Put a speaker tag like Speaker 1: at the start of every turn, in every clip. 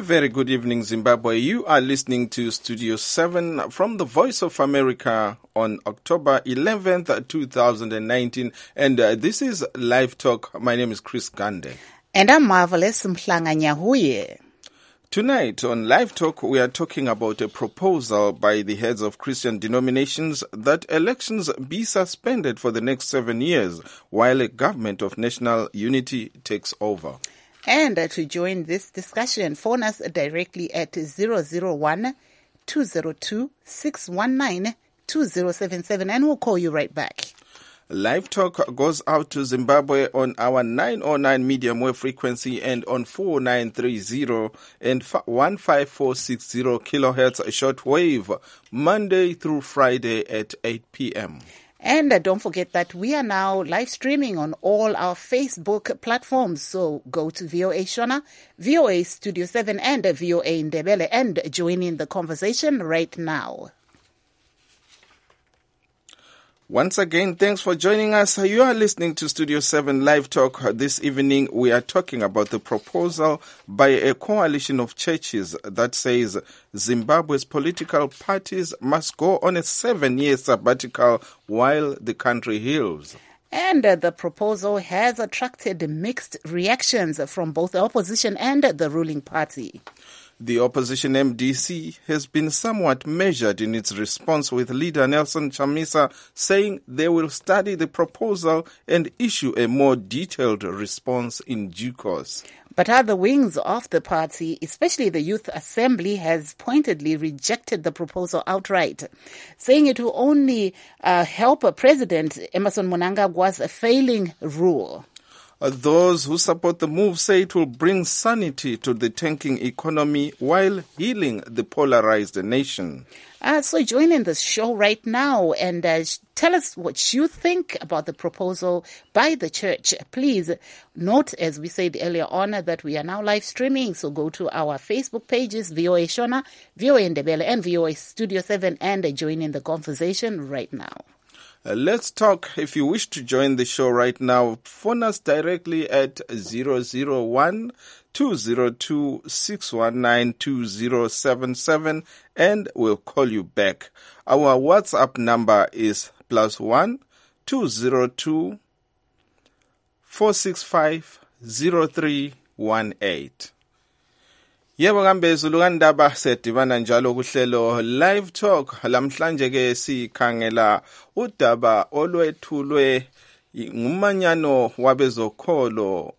Speaker 1: very good evening, Zimbabwe. You are listening to Studio 7 from the Voice of America on October 11th, 2019. And this is Live Talk. My name is Chris Gande.
Speaker 2: And I'm Marvelous Mhlanga Nyahuye.
Speaker 1: Tonight on Live Talk, we are talking about a proposal by the heads of Christian denominations that elections be suspended for the next 7 years while a government of national unity takes over.
Speaker 2: And to join this discussion, phone us directly at 001-202-619-2077 and we'll call you right back.
Speaker 1: Live Talk goes out to Zimbabwe on our 909 medium wave frequency and on 4930 and 15460 kilohertz shortwave, Monday through Friday at 8 p.m.
Speaker 2: And don't forget that we are now live streaming on all our Facebook platforms. So go to VOA Shona, VOA Studio 7 and VOA Ndebele and join in the conversation right now.
Speaker 1: Once again, thanks for joining us. You are listening to Studio 7 Live Talk. This evening, we are talking about the proposal by a coalition of churches that says Zimbabwe's political parties must go on a 7-year sabbatical while the country heals.
Speaker 2: And the proposal has attracted mixed reactions from both the opposition and the ruling party.
Speaker 1: The opposition MDC has been somewhat measured in its response, with leader Nelson Chamisa saying they will study the proposal and issue a more detailed response in due course.
Speaker 2: But other wings of the party, especially the Youth Assembly, has pointedly rejected the proposal outright, saying it will only help President Emmerson Mnangagwa's failing rule.
Speaker 1: Those who support the move say it will bring sanity to the tanking economy while healing the polarized nation.
Speaker 2: So join in the show right now and tell us what you think about the proposal by the church. Please note, as we said earlier on, that we are now live streaming. So go to our Facebook pages, VOA Shona, VOA Ndebele, and VOA Studio 7, and join in the conversation right now.
Speaker 1: Let's talk. If you wish to join the show right now, phone us directly at 001-202-619-2077 and we'll call you back. Our WhatsApp number is +1 202-465 0318. Yebo kambe Zulu kandaba sedibana njalo kuhlelo Live Talk. Lamhlanje ke sikhangela udaba olwethulwe ngumanyano wabezokholo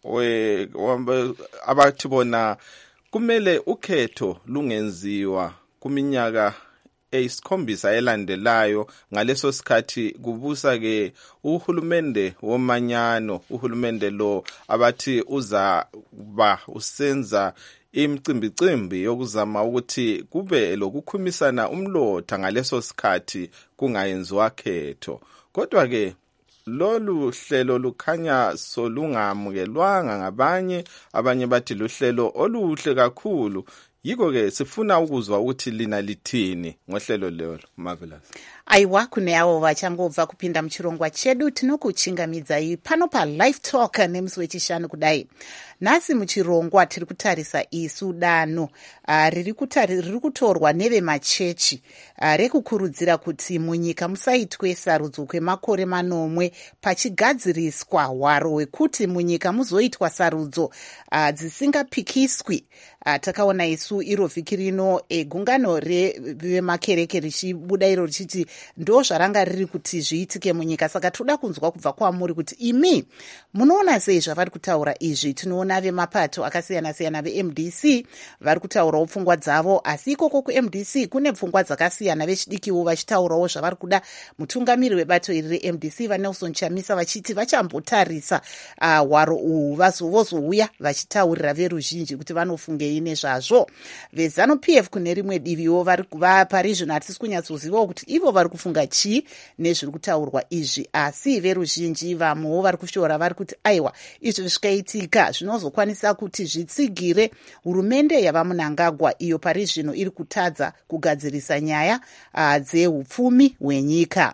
Speaker 1: abathi bona kumele ukhetho lungenziwa kuminyaka eyisikhombisa elandelayo. Ngaleso sikhathi kubusa ke uhulumende womanyano, uhulumende lo abathi uzaba usenza imicimbi yokuzama ukuthi kube lokukhumisana umlotha ngaleso sikhathi kungayenziwa khetho. Kodwa ke lolu hlelo lukhanya solungamukelwanga ngabanye, abanye bathi luhlelo oluhle kakhulu. Yiko ke sifuna ukuzwa ukuthi lina lithini ngohlelo lelo. Marvelous.
Speaker 2: Aiwa kune avo vachangobva kupinda muchirongwa chedu tinokuchingamidzai pano pa Live Talk nemusi wechishanu kudai. Nhasi muchirongwa tiri kutarisa isu danho riri kutorwa nevemachechi rekukurudzira kuti munyika musaitwe sarudzo kwemakore 9 pachigadziriswa hwaro hwekuti munyika muzoitwa sarudzo dzisingapikiswi. Takaona isu iro vhiki rino gungano revemakereke richibuda iro richiti ndo zvaranga riri kuti zviitike munyika. Saka toda kunzwa kubva kwamuri kuti imi munoona sei zvavari kutaura izvi. Tinoona vemapato akasiyana-siyana veMDC vari kutaurawo pfungwa dzavo, asi ikoko kuMDC kune pfungwa dzakasiyana. Vechidikiwo vachitaurawo zvavari kuda. Mutungamiri webato iri reMDC vaNelson Chamisa vachiti vachambotarisa hwaro uhu vozouya vachitaurira veruzhinji kuti vanofungei nezvazvo. VeZanu-PF kune rimwe diviwo vari parizvino hatisi kunyatsozivawo kuti ivo vari kufunga chii nezviri kutaurwa izvi, asi veruzhinji vamwewo vari kushora vari kuti aiwa izvi zvikaitika zvinozokwanisa kuti zvitsigire hurumende yavaMnangagwa iyo parizvino iri kutadza kugadzirisa nyaya dzehupfumi hwenyika.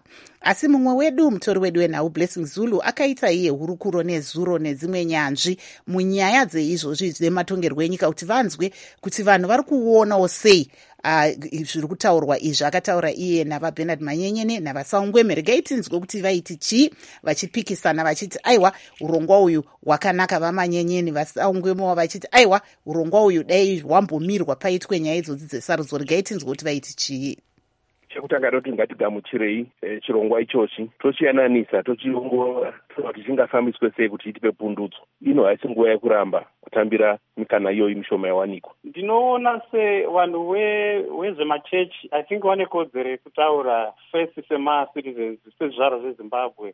Speaker 2: asi mumwe wedu mutori wedu wenhau Blessing Zulu akaita iye hurukuro nezuro nedzimwe nyanzvi munyaya dzeizvozvi dzematongerwo enyika kuti vanzwe kuti vanhu vari kuonawo sei zviri kutaurwa izvi. Akataura iye navaBernard Manyenyene navaSaungweme. Regai tinzwe kuti vaiti chii vachipikisana vachiti aiwa urongwa uyu hwakanaka, vaManyenyene vaSaungwemewo vachiti aiwa urongwa uyu dai hwambomirwa paitwe nyaya idzodzi dzesarudzo. Regai tinzwe kuti vaiti chii.
Speaker 3: Chekutanga ndoti ngatigamuchirei chirongwa ichochi, tochiyananisa, tochiongorora kuti chingafambiswe sei kuti chitipe pundutso. Ino haisi nguva yekuramba kutambira mikana iyoyi mishoma yawanikwa.
Speaker 4: Ndinoona sevanhu vezvemachechi I think vane kodzero yekutaura first sema-citizens sezvizvarwa zveZimbabwe,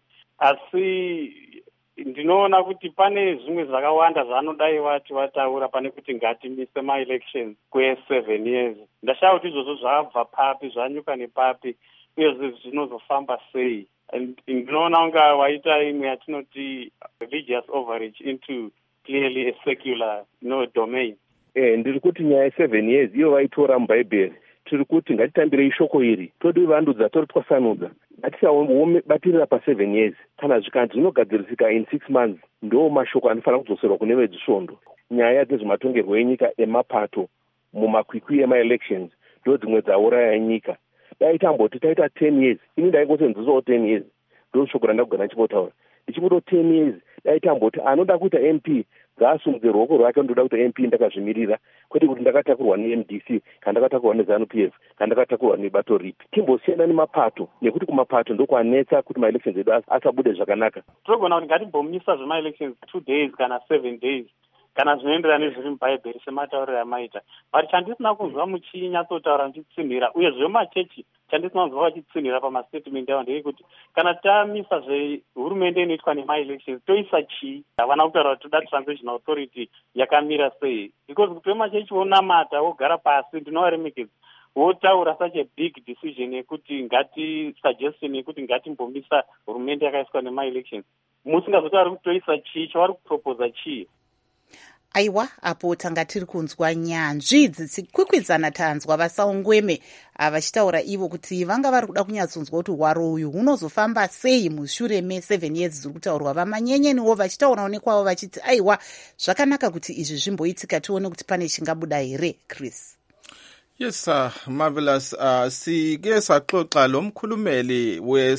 Speaker 4: asi ndinoona kuti pane zvimwe zvakawanda zvaanodai vati vataura pane kuti ngatimise ma-elections kwe7 years. Ndashaya kuti izvozvo zvabva papi, zvanyuka nepapi, uye zvinozofamba sei. Ndinoona unga waita imwe yatinoti religious overreach into clearly a secular domain.
Speaker 3: Ndiri kuti nyaya 7 years iyo vaitora mubhaibheri. Tiri kuti ngatitambirei shoko iri, todi vandudza, tori twasanudza. Ngatisabatirira pa7 years. Kana zvikanzi zvinogadzirisika in 6 months, ndo mashoko anofanira kudzoserwa kune vezvisvondo. Nyaya dzezvematongerwo enyika emapato mumakwikwi ema-elections ndo dzimwe dzauraya nyika. Dai tamboti taita 10 years, ini ndaingosenzisawo 10 years. Ndo shoko randakugara ndichimbotaura. Ndichimboto 10 years, dai tamboti anoda kuita MP ngaasumudze ruoko rwake ndoda kuita MP ndakazvimirira, kwete kuti ndakatakurwa neMDC kana ndakatakurwa neZANU-PF kana ndakatakurwa nebato ripi. Timbosiyana nemapato, nekuti kumapato ndokwanetsa kuti ma-elections edu asabude zvakanaka.
Speaker 4: Togona kuti ngatimbomisa zvema-elections 2 days kana 7 days kana zvinoenderana nezviri mubhaibheri sematauriro amaita. But chandisina kunzwa muchinyatsotaura muchitsinhira, uye zvemachechi chandisina kunzwa vachitsinhira pamastatement avo ndeyekuti kana tamisa zvehurumende inoitwa nema-elections toisa chii. Havana kutaura kuti toda transition authority yakamira sei, because kuti vemachechi vonamata vogara pasi ndinovaremekedza votaura such a big decision yekuti suggestion yekuti ngatimbomisa hurumende yakaiswa nema-elections, musingazotauri kuti toisa chii, chavari kuproposa chii.
Speaker 2: Aiwa, apo tanga tiri kunzwa nyanzvi dzichikwikwidzana. Tanzwa vaSaungweme vachitaura ivo kuti vanga vari kuda kunyatsonzwa kuti hwaro uyu hunozofamba sei mushure me7 years dziri kutaurwa. vaManyenyeniwo vachitaurawo nekwavo vachiti aiwa zvakanaka kuti izvi zvimboitika, tione kuti pane chingabuda here. Chris.
Speaker 1: Yes, marvelous. Sike saxoxa lo mkhulumeli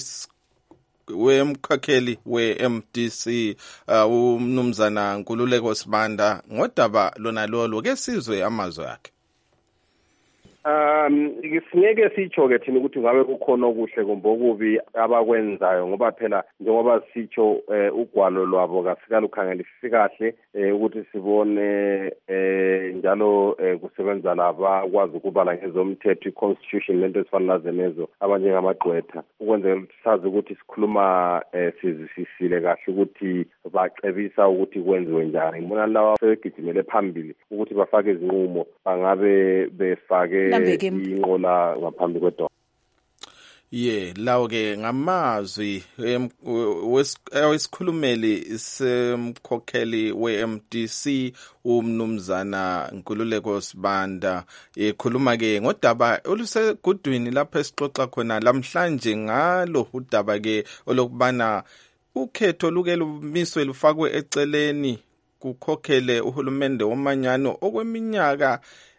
Speaker 1: wemkhakheli we-MDC umnumzana Nkululeko Sibanda ngodaba lona lolo. Ke sizwe amazwi akhe.
Speaker 3: Singeke sitsho-ke thina ukuthi ngabe kukhona okuhle kumbe okubi abakwenzayo, ngoba phela njengoba sitsho ugwalo lwabo kasikhalukhangelisisi kahle ukuthi sibone njalo kusebenza laba kwazi ukubala ngezomthetho, i-constitution lento ezifana nazenezo abanjengamagqwetha, ukwenzela ukuthi sazi ukuthi sikhuluma sizisisile kahle ukuthi bacebisa ukuthi kwenziwe njani. Ngibona lawa sebegijimele phambili ukuthi bafake izinqumo, bangabe befake inqola ngaphambi kwedwa.
Speaker 1: Lawo ke ngamazwi wesikhulumeli semkhokheli we-MDC umnumzana Nkululeko Sibanda ekhuluma ke ngodaba olusegudwini lapho esixoxa khona lamhlanje ngalo udaba ke olokubana ukhetho luke lumiswe lufakwe eceleni kukhokhele uhulumende womanyano okweminyaka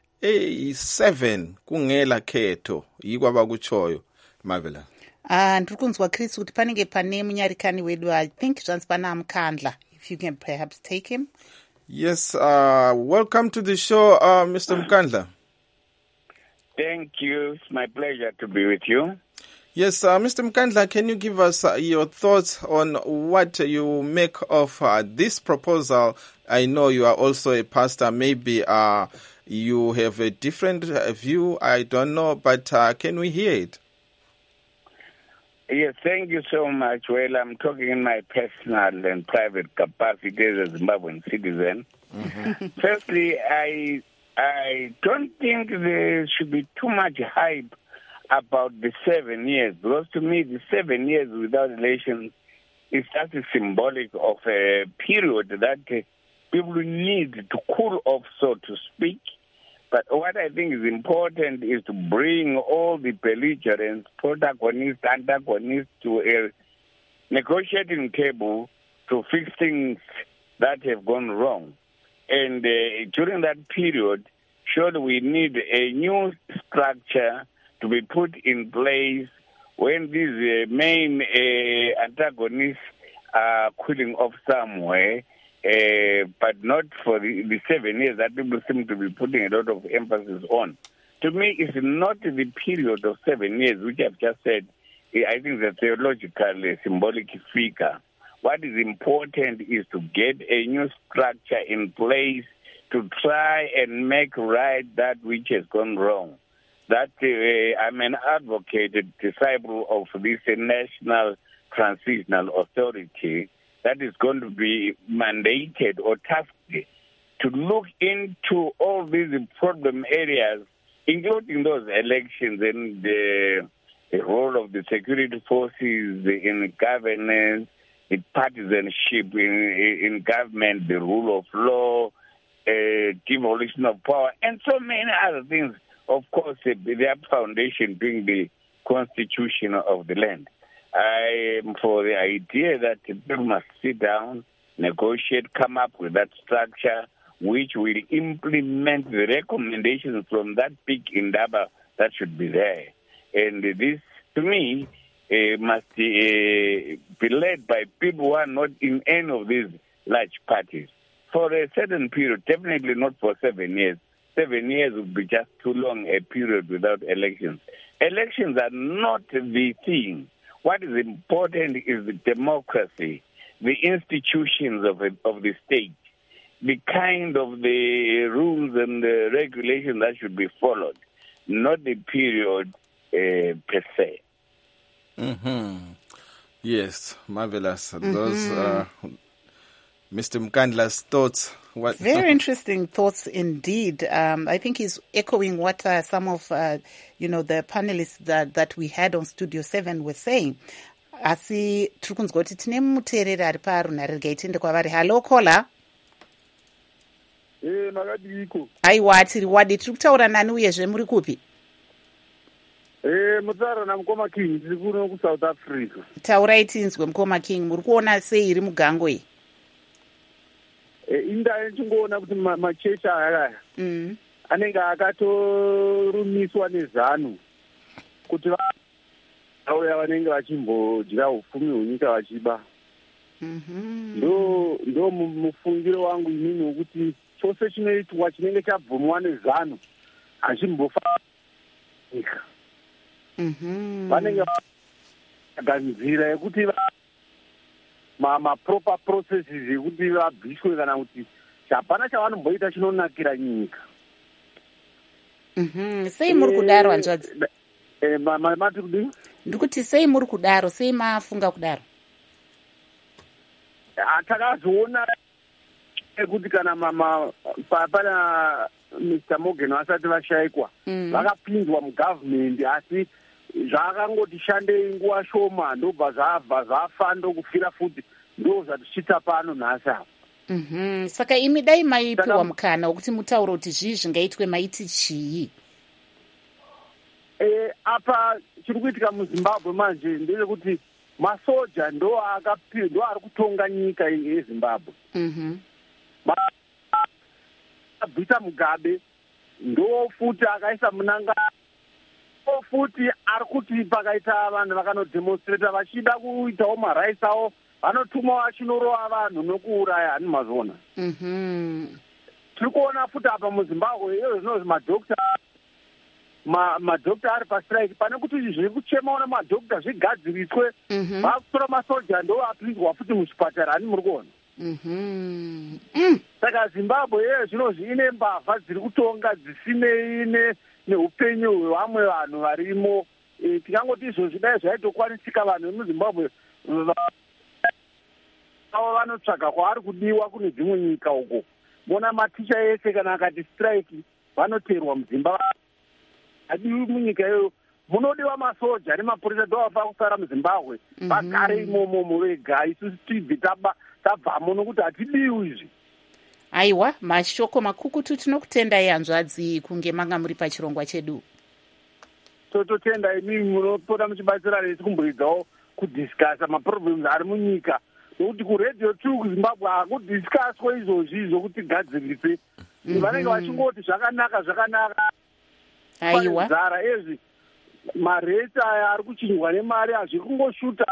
Speaker 1: 7 kungela khetho yikwaba kuchoyo. Marvelous.
Speaker 2: Ndiri kunzwa Chris kuti panenge pane munyarikani wedu, I think zvanzi pana Mkandla, if you can perhaps take him.
Speaker 1: Yes, welcome to the show, Mr. Mkandla.
Speaker 5: Thank you. It's my pleasure to be with you.
Speaker 1: Yes, Mr. Mkandla, can you give us your thoughts on what you make of this proposal? I know you are also a pastor. Maybe you have a different view. I don't know, but can we hear it?
Speaker 5: Yes, thank you so much. Well, I'm talking in my personal and private capacity as a Zimbabwean citizen. Mm-hmm. Firstly, I don't think there should be too much hype about the 7 years, because to me, the 7 years without elections is just symbolic of a period that people need to cool off, so to speak, But what I think is important is to bring all the belligerents, protagonists, antagonists to a negotiating table to fix things that have gone wrong. And during that period, surely we need a new structure to be put in place when these main antagonists are cooling off somewhere, but not for the 7 years that people seem to be putting a lot of emphasis on. To me, it's not the period of 7 years, which I've just said. I think the theological, symbolic figure. What is important is to get a new structure in place to try and make right that which has gone wrong. That I'm an advocate, a disciple of this national transitional authority that is going to be mandated or tasked to look into all these problem areas, including those elections and the role of the security forces in governance, the partisanship in government, the rule of law, devolution of power, and so many other things. Of course, their foundation being the constitution of the land. I am for the idea that people must sit down, negotiate, come up with that structure which will implement the recommendations from that big indaba that should be there. And this, to me, must be led by people who are not in any of these large parties. For a certain period, definitely not for 7 years. 7 years would be just too long a period without elections. Elections are not the thing. What is important is the democracy, the institutions of the state, the kind of the rules and the regulations that should be followed, not the period per se.
Speaker 1: Mm-hmm. Yes, marvelous. Those Mr. Mkandla's thoughts. What?
Speaker 2: Very interesting thoughts indeed. I think he's echoing what some of the panelists that we had on Studio 7 were saying. Asi tiri kunzwa kuti tine muteereri ari parunhare tiende kwavari. Hello caller.
Speaker 6: Makadiko.
Speaker 2: Aiwa tiri wadi, tiri kutaura nani uyezve muri kupi?
Speaker 6: Mutaura naMukoma King, tiri kuno kuSouth Africa.
Speaker 2: Taurai tinzwe Mukoma King, muri kuona sei iri mugango iyi?
Speaker 6: Inda ndingoona kuti machechi aya anenge akatorumiswa nezano kuti vauya vanenge vachimbodya upfumi hwenyika vachiba. Ndo mufungiro wangu inini wekuti chose chinoitwa chinenge chabvumiwa nezano hachimbofa nyika. Vanenge vaganzira yekuti proper processes yekuti vabviswe kana kuti hapana chavanomboita chinonakira nyika.
Speaker 2: Sei muri kudaro hanzvadzi?
Speaker 6: Mati kudini?
Speaker 2: Ndikuti sei muri kudaro, sei mafunga kudaro?
Speaker 6: Takazoona kuti kana pana Mr. Morgan vasati vashayikwa vakapinzwa mugovernment, asi zvakangoti shandei nguva shoma ndobva zvafa ndokufira futi ndo zvatichita pano nhasi apa.
Speaker 2: Saka imi dai maipiwa mukana wekuti mutaure kuti zvii zvingaitwe maiti chii?
Speaker 6: Apa chiri kuitika muZimbabwe manje ndezvekuti masoja ndo ari kutonga nyika yeZimbabwe. Abvisa Mugabe ndo futi akaisa munanga futi ari kuti pakaita vanhu vakanodemonstrata vachida kuitawo maraisi avo vanotuma vachinorova vanhu nokuuraya hani mazona. Tiri kuona futi apa muZimbabwe iyo zvinozvi madhokta ari pastrike, pane kuti zviri kuchemawo madhokta zvigadziriswe vakutora masoja ndo apinzwa futi muchipatara hani muri kuona. Saka Zimbabwe iyo zvinozvi ine mbavha dziri kutonga dzisinei neupenyu hwevamwe vanhu varimo. Tikangoti izvozvi dai zvaitokwanisika vanhu vemuZimbabwe avo vanotsvaga kwaari kudiwa kune dzimwe nyika uko. Bona maticha ese kana akati strike vanoteerwa muZimbabwe. Hadiwi munyika iyoyo munodiwa masoja nemapurisa ndovafa kusara muZimbabwe vagare imomo vega. Isusu tibve tabvamo nokuti hatidiwi izvi.
Speaker 2: Aiwa, mashoko makukutu tinokutendai hanzvadzi kunge manga muri pachirongwa chedu.
Speaker 6: Tototenda imimi munopota muchibatsira nesi kumboidzawo kudhiskasa maproblems ari munyika, nokuti kuRadio 2 kuZimbabwe hakudhiskaswa izvozvi zvokuti gadzirise. Vanenge vachingoti zvakanaka.
Speaker 2: Aiwa.
Speaker 6: Zara ezvi mareti aya ari kuchinjwa nemari hazviri kungoshuta.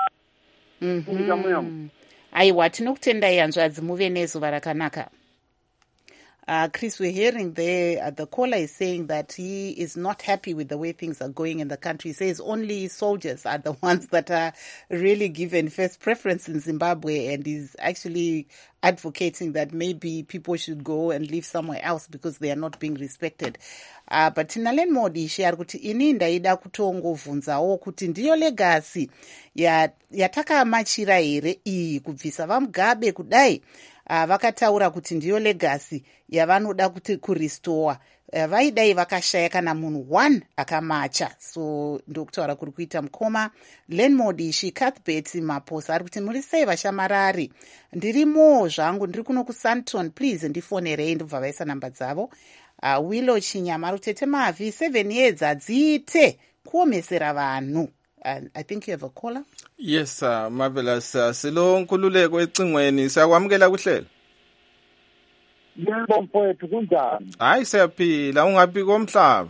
Speaker 2: Aiwa, tinokutendai hanzvadzi, muve nezuva rakanaka. Chris, we're hearing there, the caller is saying that he is not happy with the way things are going in the country. He says only soldiers are the ones that are really given first preference in Zimbabwe, and is actually advocating that maybe people should go and live somewhere else because they are not being respected. But Tinalen Modi share kuti ini ndaida kutongovhunzawo kuti ndiyo legacy yatakamachira here iyi kubvisa vaMugabe kudai. Vakataura kuti ndiyo legacy yavanoda kuti kurestore. Vaidai vakashaya kana munhu 1 akamacha. So ndokutaura kuri kuita mukoma. Lenmodi Cuthbert Maposa ari kuti muri sei vashamarari? Ndirimo zvangu ndiri kuno kuSanton, please ndifonerei ndobva vaisa namba dzavo. Willow Chinyama ari kutete mavi 7 years adziite kuomesera vanhu. I think you have a caller.
Speaker 1: Yes, marvelous. Silo Nkululeko ecingweni siyakwamukela kuhlela.
Speaker 6: Yebo mfowethu kunjani?
Speaker 1: Hayi siyaphila, ungaphi komhlaba?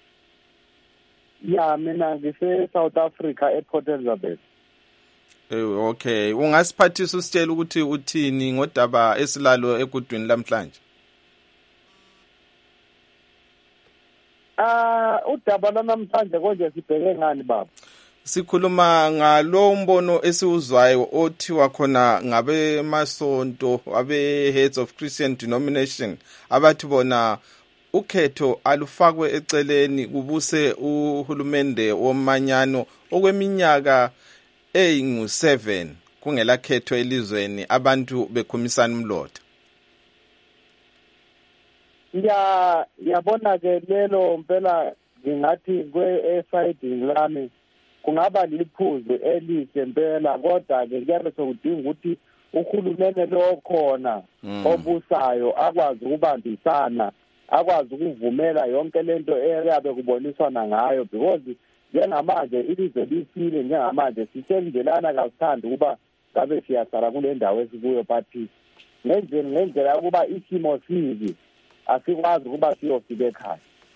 Speaker 6: Ya mina ngise South Africa ePort Elizabeth.
Speaker 1: Okay, ungasiphathisa usitshela ukuthi uthini ngodaba esilalo egudwini lamhlanje?
Speaker 6: Udaba namhlanje konje sibheke ngani baba?
Speaker 1: Sikhuluma ngalo mbono esiuzwayo othiwa khona ngabe masonto abe heads of Christian denomination abathi bona ukhetho alufakwe eceleni kubuse uhulumende womanyano okweminyaka engu7 kungela khetho elizweni abantu bekhumisana umlotha.
Speaker 6: Yabona ke lelo mpela ngingathi kwe-siding lami kungaba liphuzu elihle mpela, kodwa ke kuyabe sokudinga ukuthi uhulumene lo khona obusayo akwazi ukubambisana, akwazi ukuvumela yonke lento eyabe kuboniswana ngayo, because njengamanje ilizwe lifile, njengamanje sisendelana kasithandi ukuba ngabe siyasala kule ndawo esikuyo, but ngendlela ukuba isimo sibi asikwazi ukuba siyofika ekhaya.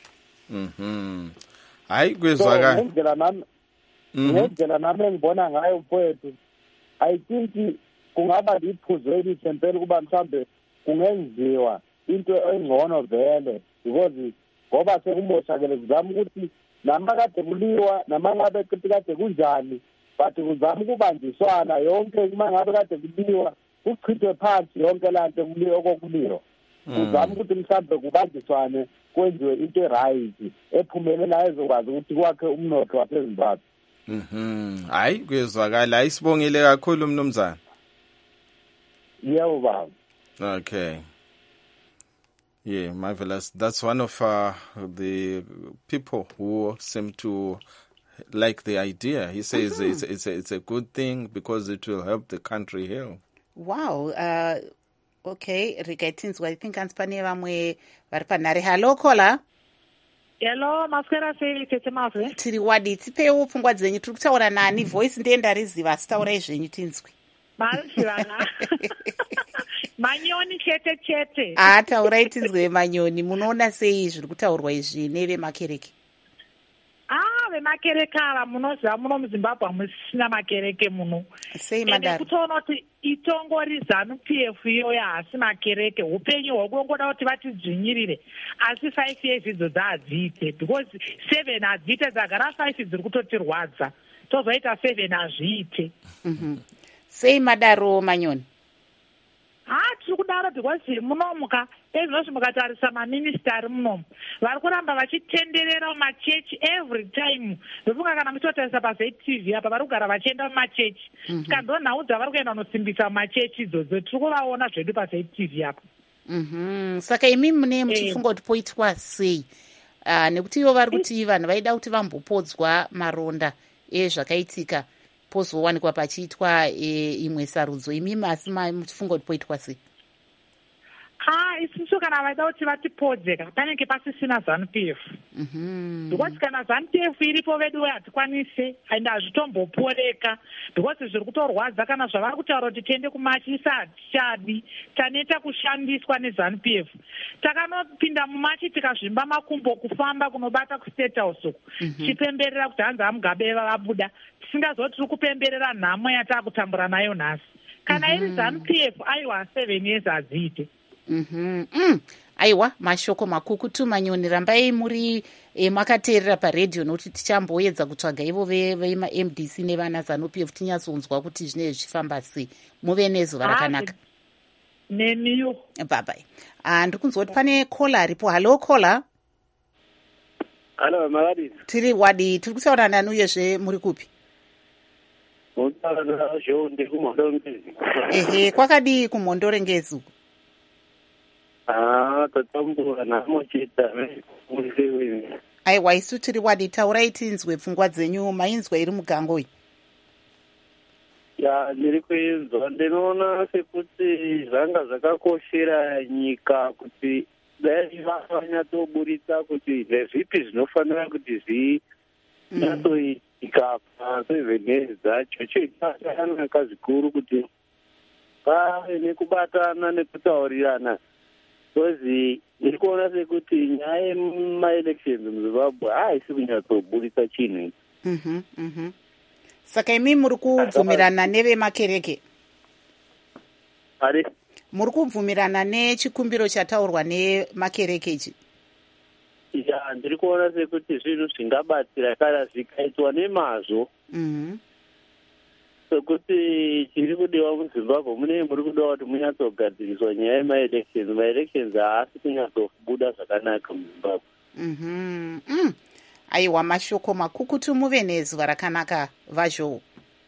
Speaker 1: Hayi kwezwakala
Speaker 6: ngendlela nami engibona ngayo mfowethu, I think kungaba liphuzu elihle mpela ukuba mhlambe kungenziwa into engcono vele, because ngoba sekumoshakele kuzama ukuthi namakade kuliwa namangabe kade kunjani, but kuzama ukubanjiswana yonke uma ngabe kade kuliwa kuchithwe phansi yonke lanto kuliwa okokuliwa. Kuzama ukuthi mhlambe kubanjiswane kwenziwe into eright ephumelela ezokwazi ukuthi kwakhe umnotho waseZimbabwe.
Speaker 1: Hayi kwezwakala, isibongile kakhulu mnumzana.
Speaker 6: Yebo baba.
Speaker 1: Okay. Yeah, marvelous. That's one of the people who seem to like the idea. He says it's a good thing because it will help the country heal.
Speaker 2: Wow. Okay, Rikaitinzwa, I think anspane vamwe vari panhare. Hello, caller.
Speaker 7: Hello, maskera sei tete mave.
Speaker 2: Tiri wadi tipewo pfungwa dzenyu, tiri kutaura nani, voice ndiye ndariziva, asi taurai zvenyu tinzwi.
Speaker 7: Marishivana. Manyoni chete.
Speaker 2: Taurai tinzwe Manyoni, munoona sei zviri kutaurwa izvi nevemakereke?
Speaker 7: Vemakereke ava munoziva muno muZimbabwe hamusina makereke muno.
Speaker 2: Sei madaro?
Speaker 7: Kutaona kuti itongori ZANU-PF iyoyo hasi makereke, upenyu hwakungoda kuti vatidzvinyirire, asi 5 years idzo dzadziite, because 7 hadziite, dzagara 5 dziri kutotirwadza, tozoita 7 hazviite.
Speaker 2: Sei madaro Manyoni?
Speaker 7: Tiri kudaro because munomuka ezvinozi mukatarisa maminista ari munomu vari kuramba vachitenderera mumachechi every time. Ndofunga kana muchitotarisa paZTV apa vari kugara vachienda mumachechi, tikandonhaudza vari kuenda kunosimbisa mumachechi idzodzo, tiri kuvaona zvedu paZTV apa.
Speaker 2: Saka imi mune muchifunga kuti poitwa sei? Nekuti ivo vari kuti vanhu vaida kuti vambopodzwa maronda ezvakaitika pozowanikwa pachiitwa imwe sarudzo. Imi masi muchifunga kuti poitwa sei?
Speaker 7: isusu kana vaida kuti vatipodze panenge pasisina ZANU-PF. Because kana ZANU-PF iripo vedu hatikwanise and hazvitomboporeka because zviri kutorwadza kana zvavari kutaura kuti tiende kumachisa hatichadi taneta kushandiswa neZANU-PF. Takanopinda mumachi tikazvimba makumbo kufamba kunobata kuState House uku tichipemberera kuti hanzi aMugabe vabuda tisingazoti tiri kupemberera nhamo yatakutambura nayo nhasi. Kana iri ZANU-PF aiwa 7 years hadziite.
Speaker 2: Aiwa, mashoko makukutu Manyoni, rambai muri makateerera paredhiyo nokuti tichamboedza kutsvaga ivo vema-MDC nevana ZANU-PF tinyatsonzwa kuti zvinezvi zvifamba sei. Muve nezuva rakanaka.
Speaker 7: Nemiyo.
Speaker 2: Bye-bye. Ndiri kunzwa kuti pane kola aripo. Halo kola.
Speaker 8: Halo Magadisi.
Speaker 2: Tiri wadi, tiri kutaura nani uyezve muri kupi? Ehe, kwakadii kuMhondorengezi uko?
Speaker 8: Tatambura nhamo chete muri.
Speaker 2: Aiwa, isu tiri wadi, taurai tinzwe pfungwa dzenyu, mainzwa iri mugango iyi.
Speaker 8: Ndiri kuinzwa, ndinoona sekuti zvanga zvakakoshera nyika kuti dai vanyatsoburitsa kuti zvipi zvinofanira kuti zvinyatsoitika pa7 years dzacho. Chakanaka zvikuru kuti pave nekubatana nekutaurirana. Because ndiri kuona sekuti nyaya yemaelections muZimbabwe haisi kunyatsoburitsa chinhu.
Speaker 2: Saka imi muri kubvumirana nevemakereke? Muri kubvumirana nechikumbiro chataurwa nemakereke ichi?
Speaker 8: Ndiri kuona sekuti zvinhu zvingabatsira kana zvikaitwa nemazvo. Sekuti chiri kudiwa muZimbabwe muri kudiwa kuti munyatsogadziriswa nyaya yemaelections. Maelections haasi kunyatsobuda zvakanaka muZimbabwe.
Speaker 2: Aiwa, mashoko makukutu, muve nezuva rakanaka vazho.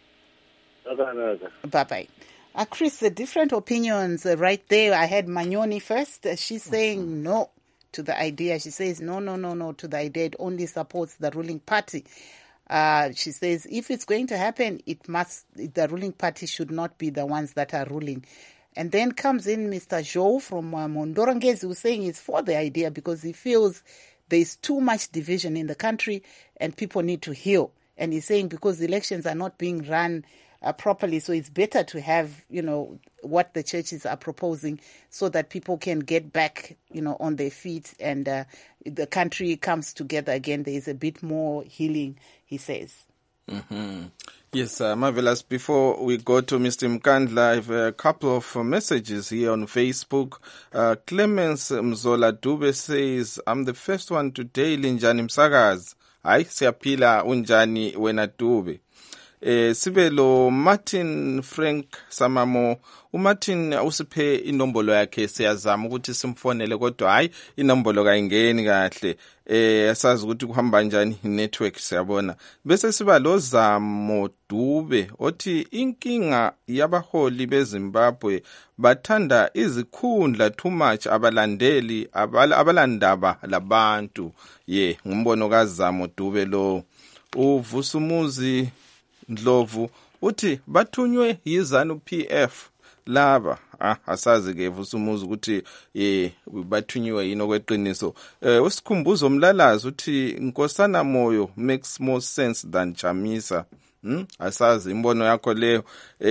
Speaker 2: Bye-bye. Chris, the different opinions right there. I had Manyoni first. She's saying no to the idea. She says no to the idea. It only supports the ruling party. She says if it's going to happen, the ruling party should not be the ones that are ruling. And then comes in Mr. Joe from Mhondorengezi, who's saying he's for the idea because he feels there's too much division in the country and people need to heal. And he's saying because elections are not being run properly, so it's better to have, what the churches are proposing so that people can get back, on their feet and the country comes together again. There is a bit more healing, he says.
Speaker 1: Yes, marvelous. Before we go to Mr. Mkandla, I have a couple of messages here on Facebook. Clemens Mzola Dube says, I'm the first one to daily Njani Msagaz. Hayi siyaphila unjani wena Dube. Sibelo Martin Frank Samamo, uMartin usiphe inombolo yakhe siyazama ukuthi simfonele kodwa hayi inombolo kayingeni kahle. Asazi ukuthi kuhamba njani network siyabona. Bese siba lo Zamo Dube othi inkinga yabaholi beZimbabwe bathanda izikhundla too much abalandeli abalandaba labantu. Ngumbono kaZamo Dube lo. uVusumuzi Ndlovu uthi bathunywe yiZANU-PF laba asazi ke Vusumuzi ukuthi bathunyiwe yini okweqiniso. Usikhumbuzo Mlalazi uthi Nkosana Moyo makes more sense than Chamisa. Asazi imbono yakho leyo.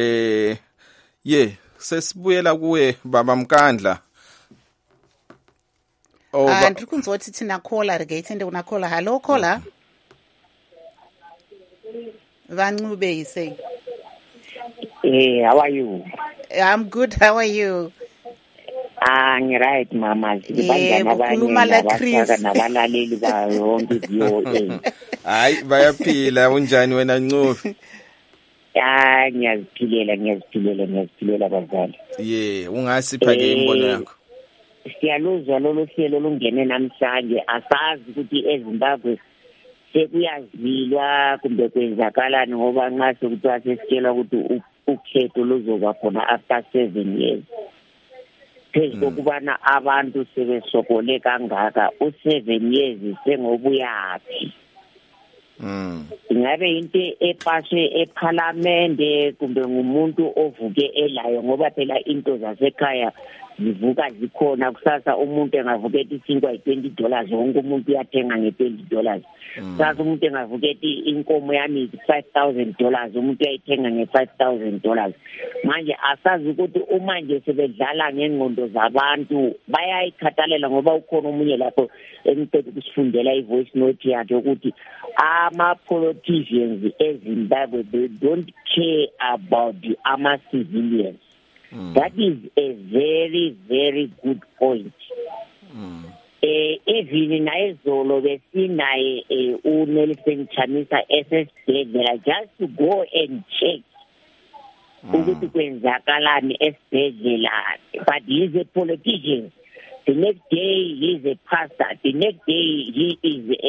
Speaker 1: Sesibuyela kuwe baba Mkandla.
Speaker 2: Ndiri kunzwa kuti tina caller regaitende una caller. Hello caller. Vancube, you say.
Speaker 9: Hey, how are you?
Speaker 2: I'm good. How are you?
Speaker 9: Right, Mama.
Speaker 2: Ukhuluma la Chris.
Speaker 1: Hayi bayaphila unjani wena Ncube?
Speaker 9: Ngiyaziphilela bazali.
Speaker 1: Ungasipha ke imbono yakho.
Speaker 9: Siyaluzwa lolu hlelo lungene namhlanje asazi ukuthi eZimbabwe sekuyazilwa kumbe kwenzakalani ngoba nxa sekuthiwa sesitshela ukuthi ukhetho luzoba khona after 7 years. Phezu kokubana abantu sebesokole kangaka u7 years sengobuyaphi. Ingabe into epaswe eParliament kumbe ngumuntu ovuke elayo ngoba phela into zasekhaya zivuka zikhona kusasa umuntu engavuka ethi isinkwa $20 wonke umuntu uyathenga nge$20 kusasa umuntu engavuka ethi inkomo yami $5,000 umuntu uyayithenga nge$5,000 manje asazi ukuthi uma nje sebedlala ngengqondo zabantu bayayikhathalela ngoba ukhona umunye lapho engicela ukusifundela ivoice note yakhe ukuthi ama-politicians eZimbabwe they don't care about the civilians. That is a very, very good point. Even naizolo besinaye uNelson Chamisa esesibhedlela just to go and check ukuthi kwenzakalani esibhedlela, but he is a politician. The next day he is a pastor. The next day he is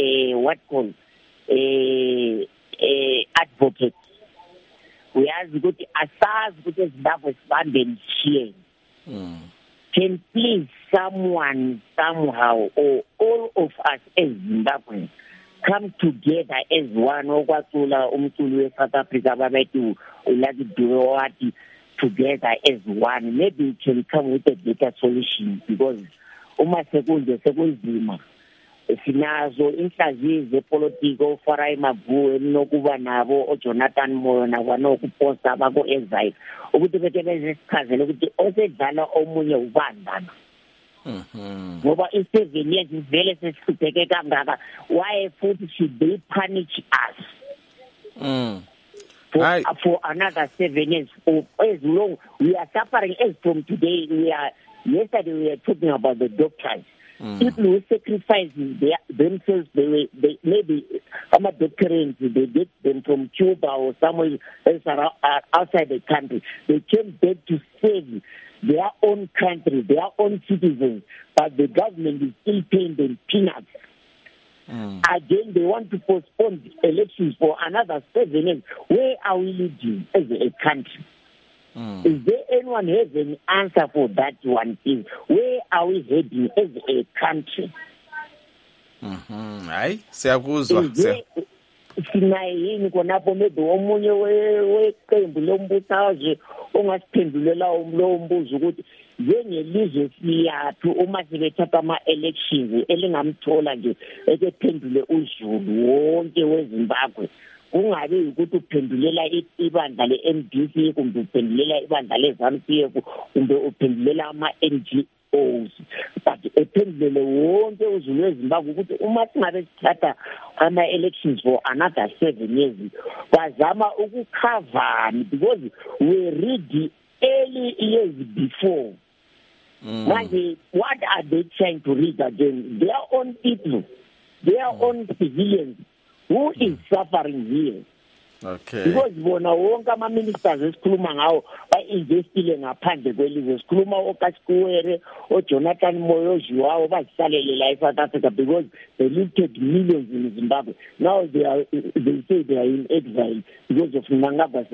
Speaker 9: a advocate. Uyazi ukuthi asazi ukuthi eZimbabwe sibambe nishiyeni. Can please someone somehow or all of us as Zimbabweans come together as one okwacula umculi weSouth Africa babethi ulaki duo wathi together as one. Maybe we can come with a better solution because uma sekunzima sinazo inhlaziyi zepolitiko Farai Maguwu nokuba nabo oJonathan Moyo nakwanokuposta bako exile ukuthi bethe bezisichazele ukuthi osedlala omunye ubandana ngoba i7 years vele sesihlupheke kangaka. Why futhi should they punish us for another 7 years or as long we are suffering as from today? Yesterday we were talking about the doctors. People who sacrifice themselves, they maybe doctorants, they get them from Cuba or somewhere else outside the country. They came back to save their own country, their own citizens, but the government is still paying them peanuts. Again, they want to postpone the elections for another 7 years. Where are we leading as a country? Is there anyone who has an answer for that one thing? Where are we heading as a country?
Speaker 1: Hayi siyakuzwa
Speaker 9: sinaye yini konapho maybe omunye weqembu lombusazwe ongasiphendulela lo mbuzo ukuthi njengelizwe siyaphi uma sebethatha ama-elections elingamthola nje ekephendule uZulu wonke weZimbabwe, kungabi ukuthi uphendulela ibandla le-MDC kumbe uphendulela ibandla le-ZANU-PF kumbe uphendulela ama-NGOs, but ephendulele wonke uZulu weZimbabwe ukuthi uma singabe sithatha ama-elections for another 7 years bazama ukukhavani because we read early years before. Manje, what are they trying to read again? Their own people, their own civilians. Who is suffering here?
Speaker 1: Okay.
Speaker 9: Because bona wonke ama-ministers esikhuluma ngawo ba-investile ngaphandle kwelizwe. Sikhuluma oKasikwere, oJonathan Moyo, oZhiwawo bazihlalele la eSouth Africa because they lifted millions in Zimbabwe. Now they say they are in exile because of Mnangagwa's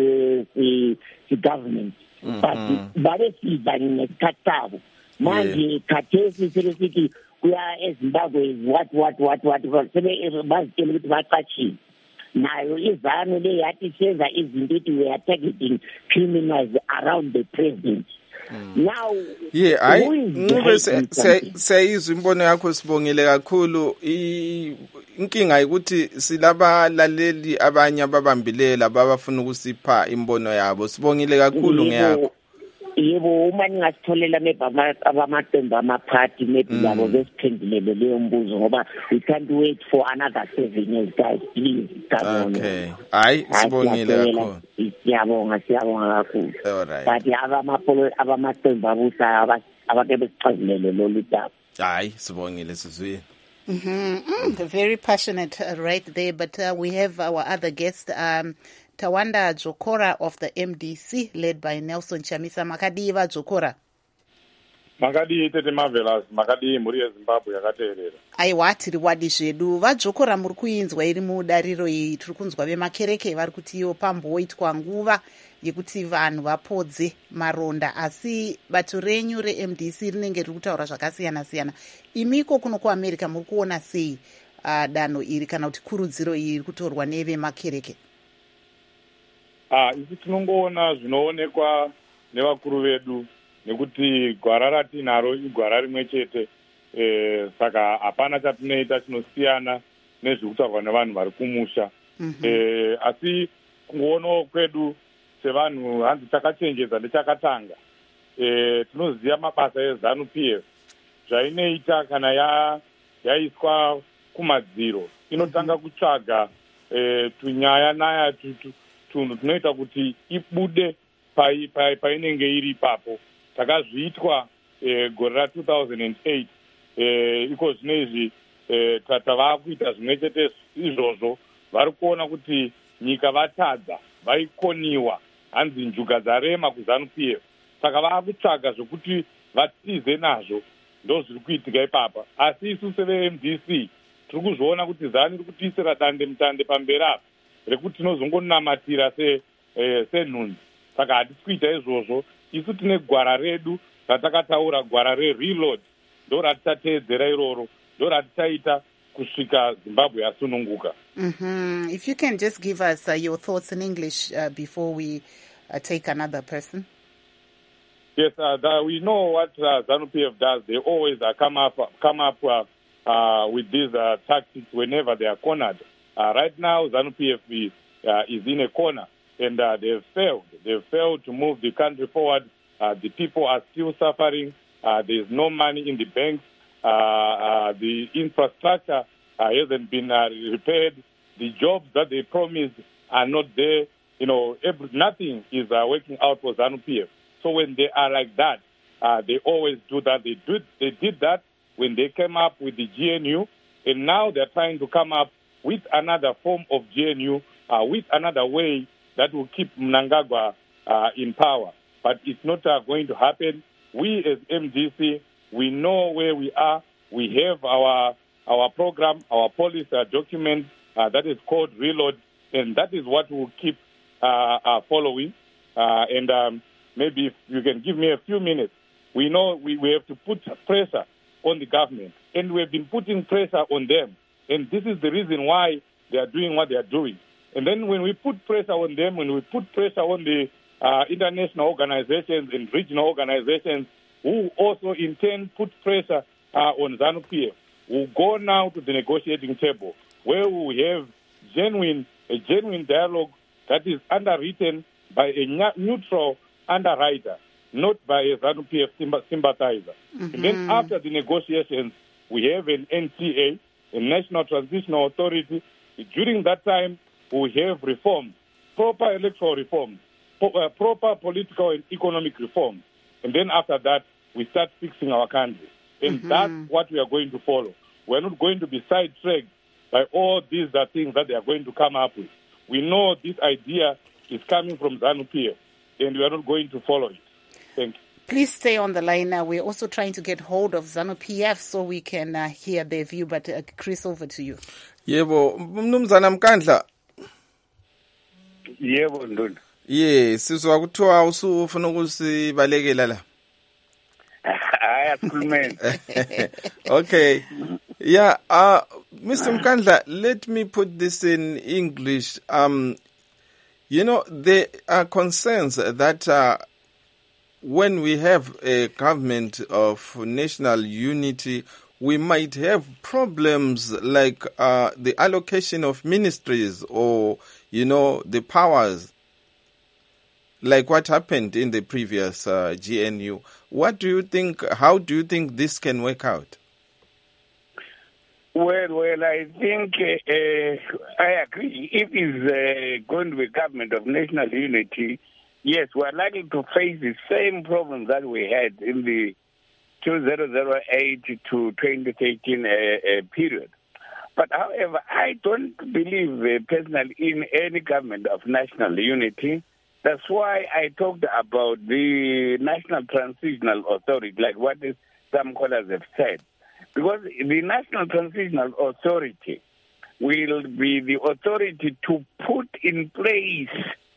Speaker 9: government. But babesiza ngesikhathi sabo. Manje khathesi selesithi kuya eZimbabwe what bazitshela ukuthi baqatshile nayo izanu le yathi senza izinto ukuthi we are targeting criminals around the president. Now
Speaker 1: Ncube siyizwa imbono yakho Sibongile kakhulu. Inkinga ukuthi silabalaleli abanye ababambilela babafuna ukusipha imbono yabo. Sibongile kakhulu ngeyakho.
Speaker 9: Yebo, uma ningasitholela maybe abamaqembu amaphathi maybe labo besiphendulele leyo mbuzo ngoba we can't wait for another 7 years, guys, please.
Speaker 1: Okay. Hayi Sibongile kakhulu.
Speaker 9: Siyabonga kakhulu.
Speaker 1: Alright.
Speaker 9: But abamaqembu abusa abake besichazilele lolu daba.
Speaker 1: Hayi Sibongile sizwe.
Speaker 2: Very passionate right there, but we have our other guest, Tawanda Dzvokora of the MDC, led by Nelson Chamisa. Makadiva Dzvokora.
Speaker 10: Makadi tete marvelous, makadi muri yeZimbabwe yakateerera.
Speaker 2: Aiwa tiri wadi zvedu. VaDzvokora muri kuinzwa iri mudariro iyi tiri kunzwa vemakereke vari kuti iyo pamboitwa nguva yekuti vanhu vapodze maronda, asi bato renyu reMDC rinenge riri kutaura zvakasiyana siyana. Imiko kuno kuAmerica muri kuona sei danho iri kana kuti kurudziro iyi iri kutorwa nevemakereke?
Speaker 10: Isi tinongoona zvinoonekwa nevakuru vedu nekuti gwara ratinaro igwara rimwe chete. Saka hapana chatinoita chinosiyana nezvirikutaurwa nevanhu vari kumusha. Asi kungoonao kwedu sevanhu hanzi takachenjeza nechakatanga. Tinoziva mabasa eZANU-PF zvainoita kana yaiswa kumadziro. Inotanga kutsvaga tunyaya naya tunhu tunoita kuti ibude painenge iri ipapo. Takazviitwa gore ra2008 iko zvino izvi tava kuita zvimwe chete izvozvo. Vari kuona kuti nyika vatadza, vaikoniwa, hanzi njuga dzarema kuZANU-PF. Saka vava kutsvaga zvokuti vatize nazvo. Ndo zviri kuitika ipapa. Asi isu seveMDC tiri kuzviona kuti ZANU iri kutiisira dande mutande pamberi apa rekuti tinozongonamatira senhunzi. Saka hatisi kuita izvozvo. Isu tine gwara redu ratakataura, gwara reReload, ndo ratichateedzera iroro, ndo ratichaita kusvika Zimbabwe yasununguka.
Speaker 2: If you can just give us your thoughts in English before we take another person.
Speaker 10: Yes, we know what ZANU-PF does. They always come up with these tactics whenever they are cornered. Right now, ZANU-PF is in a corner, and they've failed. They've failed to move the country forward. The people are still suffering. There's no money in the banks. The infrastructure hasn't been repaired. The jobs that they promised are not there. Nothing is working out for ZANU-PF. So when they are like that, they always do that. They did that when they came up with the GNU, and now they're trying to come up with another form of GNU, with another way that will keep Mnangagwa in power. But it's not going to happen. We as MDC, we know where we are. We have our program, our policy document that is called Reload, and that is what we'll keep following. Maybe if you can give me a few minutes. We know we have to put pressure on the government, and we have been putting pressure on them. And this is the reason why they are doing what they are doing. And then when we put pressure on them, when we put pressure on the international organizations and regional organizations, who also in turn put pressure on ZANU-PF, we'll go now to the negotiating table, where we have a genuine dialogue that is underwritten by a neutral underwriter, not by a ZANU-PF sympathizer. And then after the negotiations, we have an NTA, a National Transitional Authority. During that time, we have reforms, proper electoral reforms, proper political and economic reforms. And then after that, we start fixing our country. And that's what we are going to follow. We're not going to be sidetracked by all these things that they are going to come up with. We know this idea is coming from ZANU-PF, and we are not going to follow it. Thank you.
Speaker 2: Please stay on the line. We're also trying to get hold of ZANU-PF so we can hear their view. But Chris, over to you.
Speaker 1: Yebo, Mnumzana Mkandla.
Speaker 5: Yebo, Nduna.
Speaker 1: Yes, sizwa kuthiwa usufuna ukusibalekela la. Okay. Yeah, Mr. Mkandla, let me put this in English. There are concerns that when we have a government of national unity, we might have problems like the allocation of ministries or, the powers, like what happened in the previous GNU. What do you think? How do you think this can work out?
Speaker 5: Well, I think I agree. If it's going to be a government of national unity, yes, we're likely to face the same problems that we had in the 2008 to 2013 period. But however, I don't believe personally in any government of national unity. That's why I talked about the National Transitional Authority, like what some callers have said. Because the National Transitional Authority will be the authority to put in place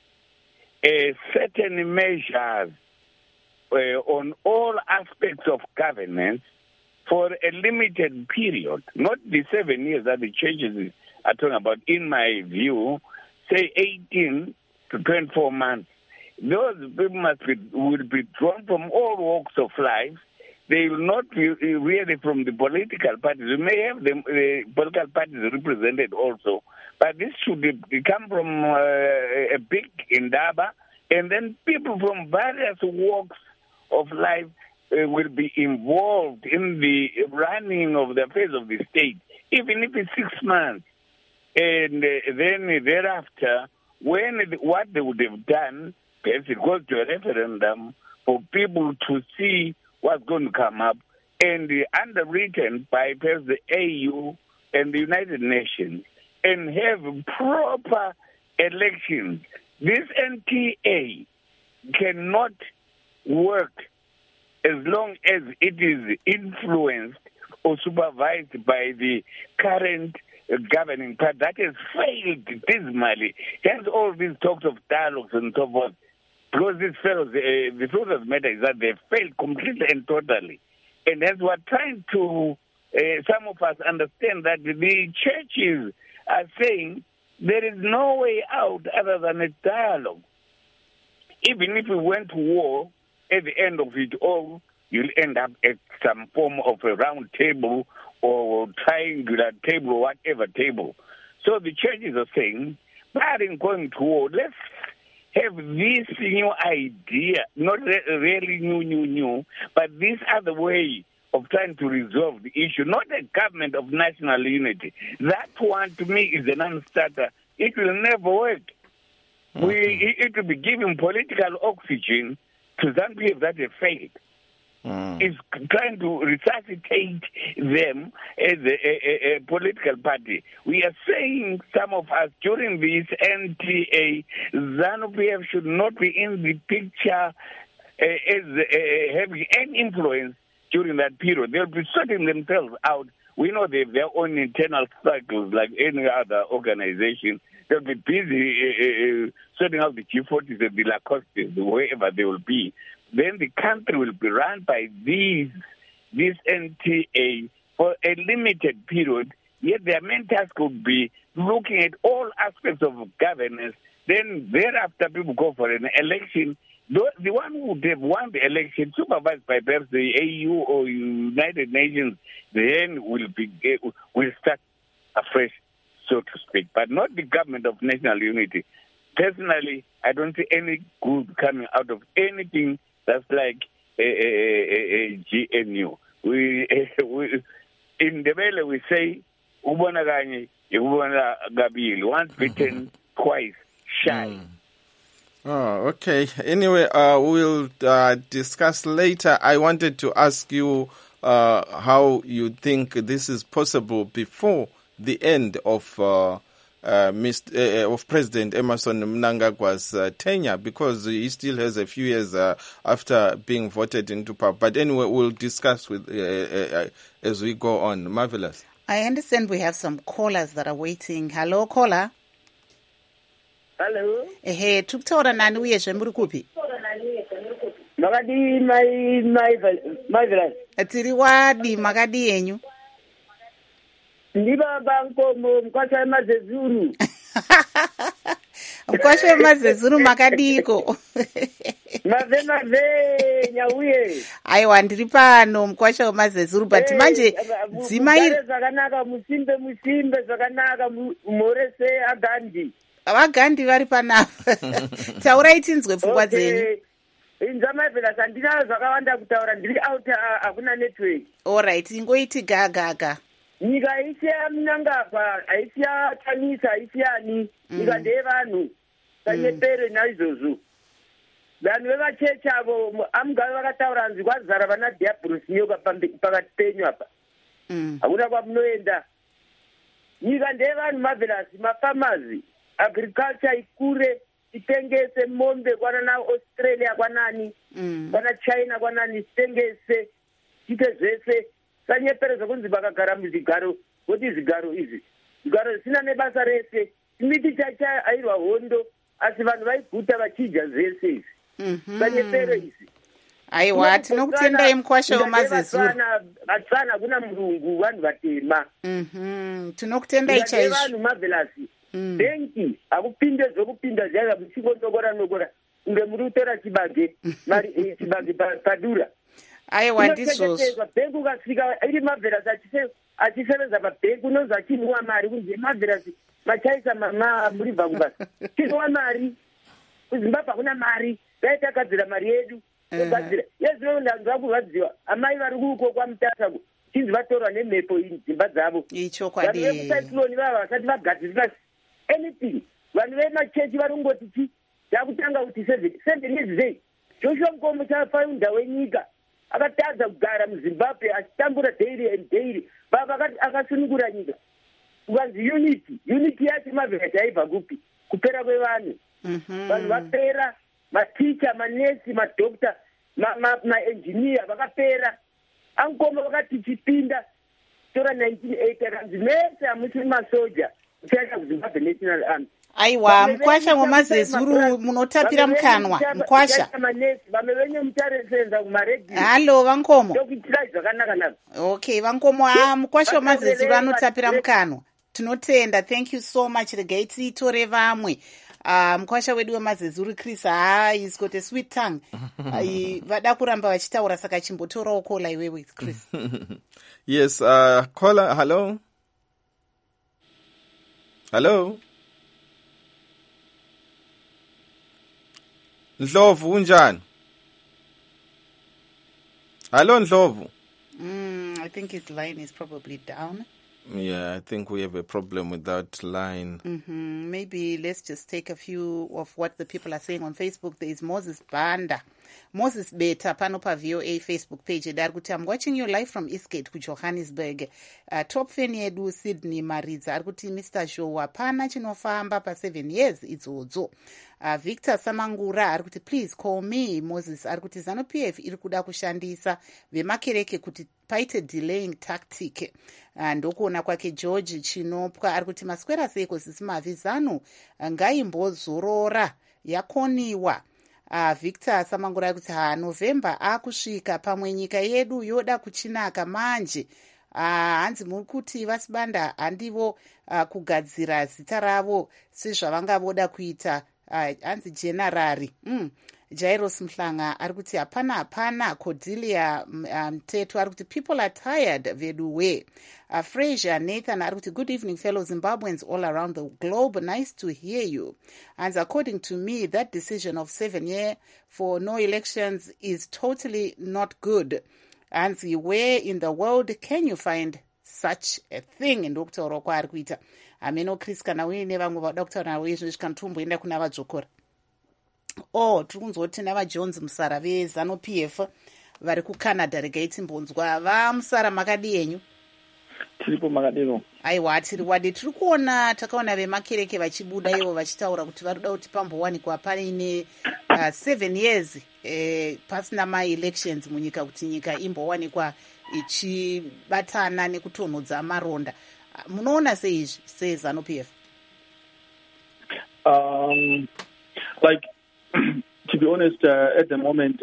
Speaker 5: certain measures on all aspects of governance for a limited period, not the 7 years that the changes are talking about. In my view, say 18 to 24 months. those people will be drawn from all walks of life. They will not be really from the political parties. We may have the political parties represented also, but this should come from a big Indaba, and then people from various walks of life will be involved in the running of the affairs of the state, even if it's 6 months. And then thereafter, what they would have done, perhaps it goes to a referendum for people to see what's going to come up, and underwritten by perhaps the AU and the United Nations, and have proper elections. This NTA cannot work as long as it is influenced or supervised by the current governing party that has failed dismally. Hence all these talks of dialogues and so forth. Because these fellows, the truth of the matter is that they failed completely and totally. And as we're trying to, some of us understand that the churches are saying there is no way out other than a dialogue. Even if we went to war, at the end of it all, you'll end up at some form of a round table or triangular table or whatever table. So the churches are saying, barring going to war, let's have this new idea, not really new, but this other way of trying to resolve the issue, not a government of national unity. That one, to me, is a non-starter. It will never work. Okay. It will be giving political oxygen to ZANU-PF that have failed. It's trying to resuscitate them as a political party. We are saying, some of us, during this NTA, ZANU-PF should not be in the picture as having any influence during that period. They'll be sorting themselves out. We know they have their own internal cycles like any other organization. They'll be busy sorting out the G40s and the Lacostes, wherever they will be. Then the country will be run by this NTA for a limited period, yet their main task would be looking at all aspects of governance. Then thereafter, people go for an election. The one who would have won the election, supervised by perhaps the AU or United Nations, then will start afresh, so to speak, but not the government of national unity. Personally, I don't see any good coming out of anything that's like a GNU. We in the Valley we say, "Ubona kanye, ubona kabili." Once bitten, twice shy.
Speaker 1: Oh, okay. Anyway, we'll discuss later. I wanted to ask you how you think this is possible before the end of President Emmerson Mnangagwa's tenure, because he still has a few years after being voted into power. But anyway, we'll discuss with as we go on. Marvelous.
Speaker 2: I understand we have some callers that are waiting. Hello, caller.
Speaker 11: Hello.
Speaker 2: Ehe, tukutaura nani uyezve muri kupi?
Speaker 11: Makadi Marvelous.
Speaker 2: Tiri wadi makadi yenyu.
Speaker 11: Ndiba bankomo mkwasha wemazezuru.
Speaker 2: Mkwasha wemazezuru makadiko.
Speaker 11: Mave nyauye.
Speaker 2: Aiwa ndiri pano mkwasha wemazezuru, but manje dzimai
Speaker 11: zvakanaka musimbe zvakanaka murese agandi.
Speaker 2: Vagandi vari panapa. Taurai tinzwe pfungwa dzenyu.
Speaker 11: Inzamavela sandina zvakawanda kutaura, ndiri out, hakuna network.
Speaker 2: Alright, ingoiti gaga.
Speaker 11: Nyika isiya Mnangagwa, haisiya Tanyisa, haisiyani. Nyika ndeyevanhu. Kanyepere naizvozvo. Vanhu vevachechi avo amugave vakataura hanzi kwazara vana Diablos nyoka pakati penyu apa. Hakuna kwamunoenda. Nyika ndeyevanhu Marvelous, mafamazi. Agriculture ikure, itengese mombe kwana Australia kwanani, kwana China kwanani, itengese, ite zvese. Sanyepere zvokunzi vakagara muzvigaro, kuti zvigaro izvi. Zvigaro zvisina nebasa rese. Miti chacha airwa hondo, asi vanhu vaiguta vachidya zvese izvi. Sanyepere izvi.
Speaker 2: Aiwa, tinokutendai mukwasha wemazezuru.
Speaker 11: Vatsvana kuna murungu, vanhu vatema.
Speaker 2: Tinokutendai chaizvo.
Speaker 11: Vanhu Marvelous. Benki akupinde zvokupinda zvaiva muchingondokora kunge muri kutora chibage chibage padura.
Speaker 2: Aiwa ndizvozvo.
Speaker 11: Bhengi ukasvika iri mabverasi achisevenza pabhengi unonzi achinwa mari kunzi mabverasi machaisa muribva kubasa chinwa mari kuzimbabwe hakuna mari dai tagadzira mari yedu togadzira yezvino ndanzwa kurwadziwa amai vari kuko kwamutasa chinzi vatorwa nemhepo dzimba dzavo vanhu vekusaifiloni vava vasati vagadzirisa anything vanhu vemachechi vari kungoti chi yakutanga kuti 7 years zei Joshua Nkomo chafaunda wenyika akatadza kugara muzimbabwe achitambura daily and daily baba akasunungura nyika kuvanzi unity yacho mavhera chaibva kupi kupera kwevanhu vanhu vapera maticha manesi madokta maenjiniya vakapera Ankomo vakati chipinda tora 1980 akanzi mese hamusiri masoja muchaenda kuzimbabwe national army.
Speaker 2: Aiwa Mukwasha ngomazezuru munotapira mukanwa Mukwasha
Speaker 11: vamwe venye mutaresenza kumaredhi.
Speaker 2: Halo Vankomo.
Speaker 11: Tokuitira zvakanaka nako.
Speaker 2: Okay Vankomo Mukwasha ngomazezuru anotapira mukanwa. Tinotenda, thank you so much. Regai titore vamwe. Mukwasha wedu wemazezuru Chris he's got a sweet tongue. Vada kuramba vachitaura saka chimbotorawo kola iwewe Chris.
Speaker 1: Yes, caller, hello. Hello. Ndlovu unjani? Hello Ndlovu.
Speaker 2: I think his line is probably down.
Speaker 1: Yeah, I think we have a problem with that line.
Speaker 2: Maybe let's just take a few of what the people are saying on Facebook. There is Moses Banda. Moses Beta, Panopa VOA Facebook page. I'm watching you live from Eastgate, Johannesburg. Top fan yedu Sydney Maridza. Arguti Mr. Jowa, pana chinofamba pa 7 years, it's odzo. Victor Samangura, arguti please call me Moses. Arguti Zanu PF, irikuda kushandisa. Vemakereke kuti paite delaying tactic. Ndokuona kwake George Chinopwa. Arguti maswera seko sisimavi Zanu. Ngaimbozorora. Yakoniwa. Victor Samangura akuti November akusvika pamwe nyika yedu yoda kuchinaka manje. Hanzi mukuti vasibanda handivo kugadzira zita ravo sezvavangavoda kuita. Hanzi generari. Jairos Mhlanga arikuti hapana. Cordelia Mteto arikuti people are tired veduwe. Fraser Nathan arikuti good evening fellow Zimbabweans all around the globe, nice to hear you. And according to me that decision of 7 years for no elections is totally not good. And where in the world can you find such a thing? And Dr. Orokwa arikuita ameno Chris kana wine vangu va Dr. Nawezvo zvikantumboenda kuna vadzokora. Tiri kunzoti navajones musara vezanu PF vari kucanada regai timbonzwa vamusara makadi yenyu.
Speaker 12: Tiripo makadino.
Speaker 2: Aiwa tiri wadi tiri kuona takaona vemakereke vachibuda ivo vachitaura kuti varikuda kuti pambowanikwa paine 7 years pasina ma-elections munyika kuti nyika imbowanikwa ichibatana nekutonhodza maronda. Munoona seizvi sezanu PF?
Speaker 12: Like to be honest, at the moment,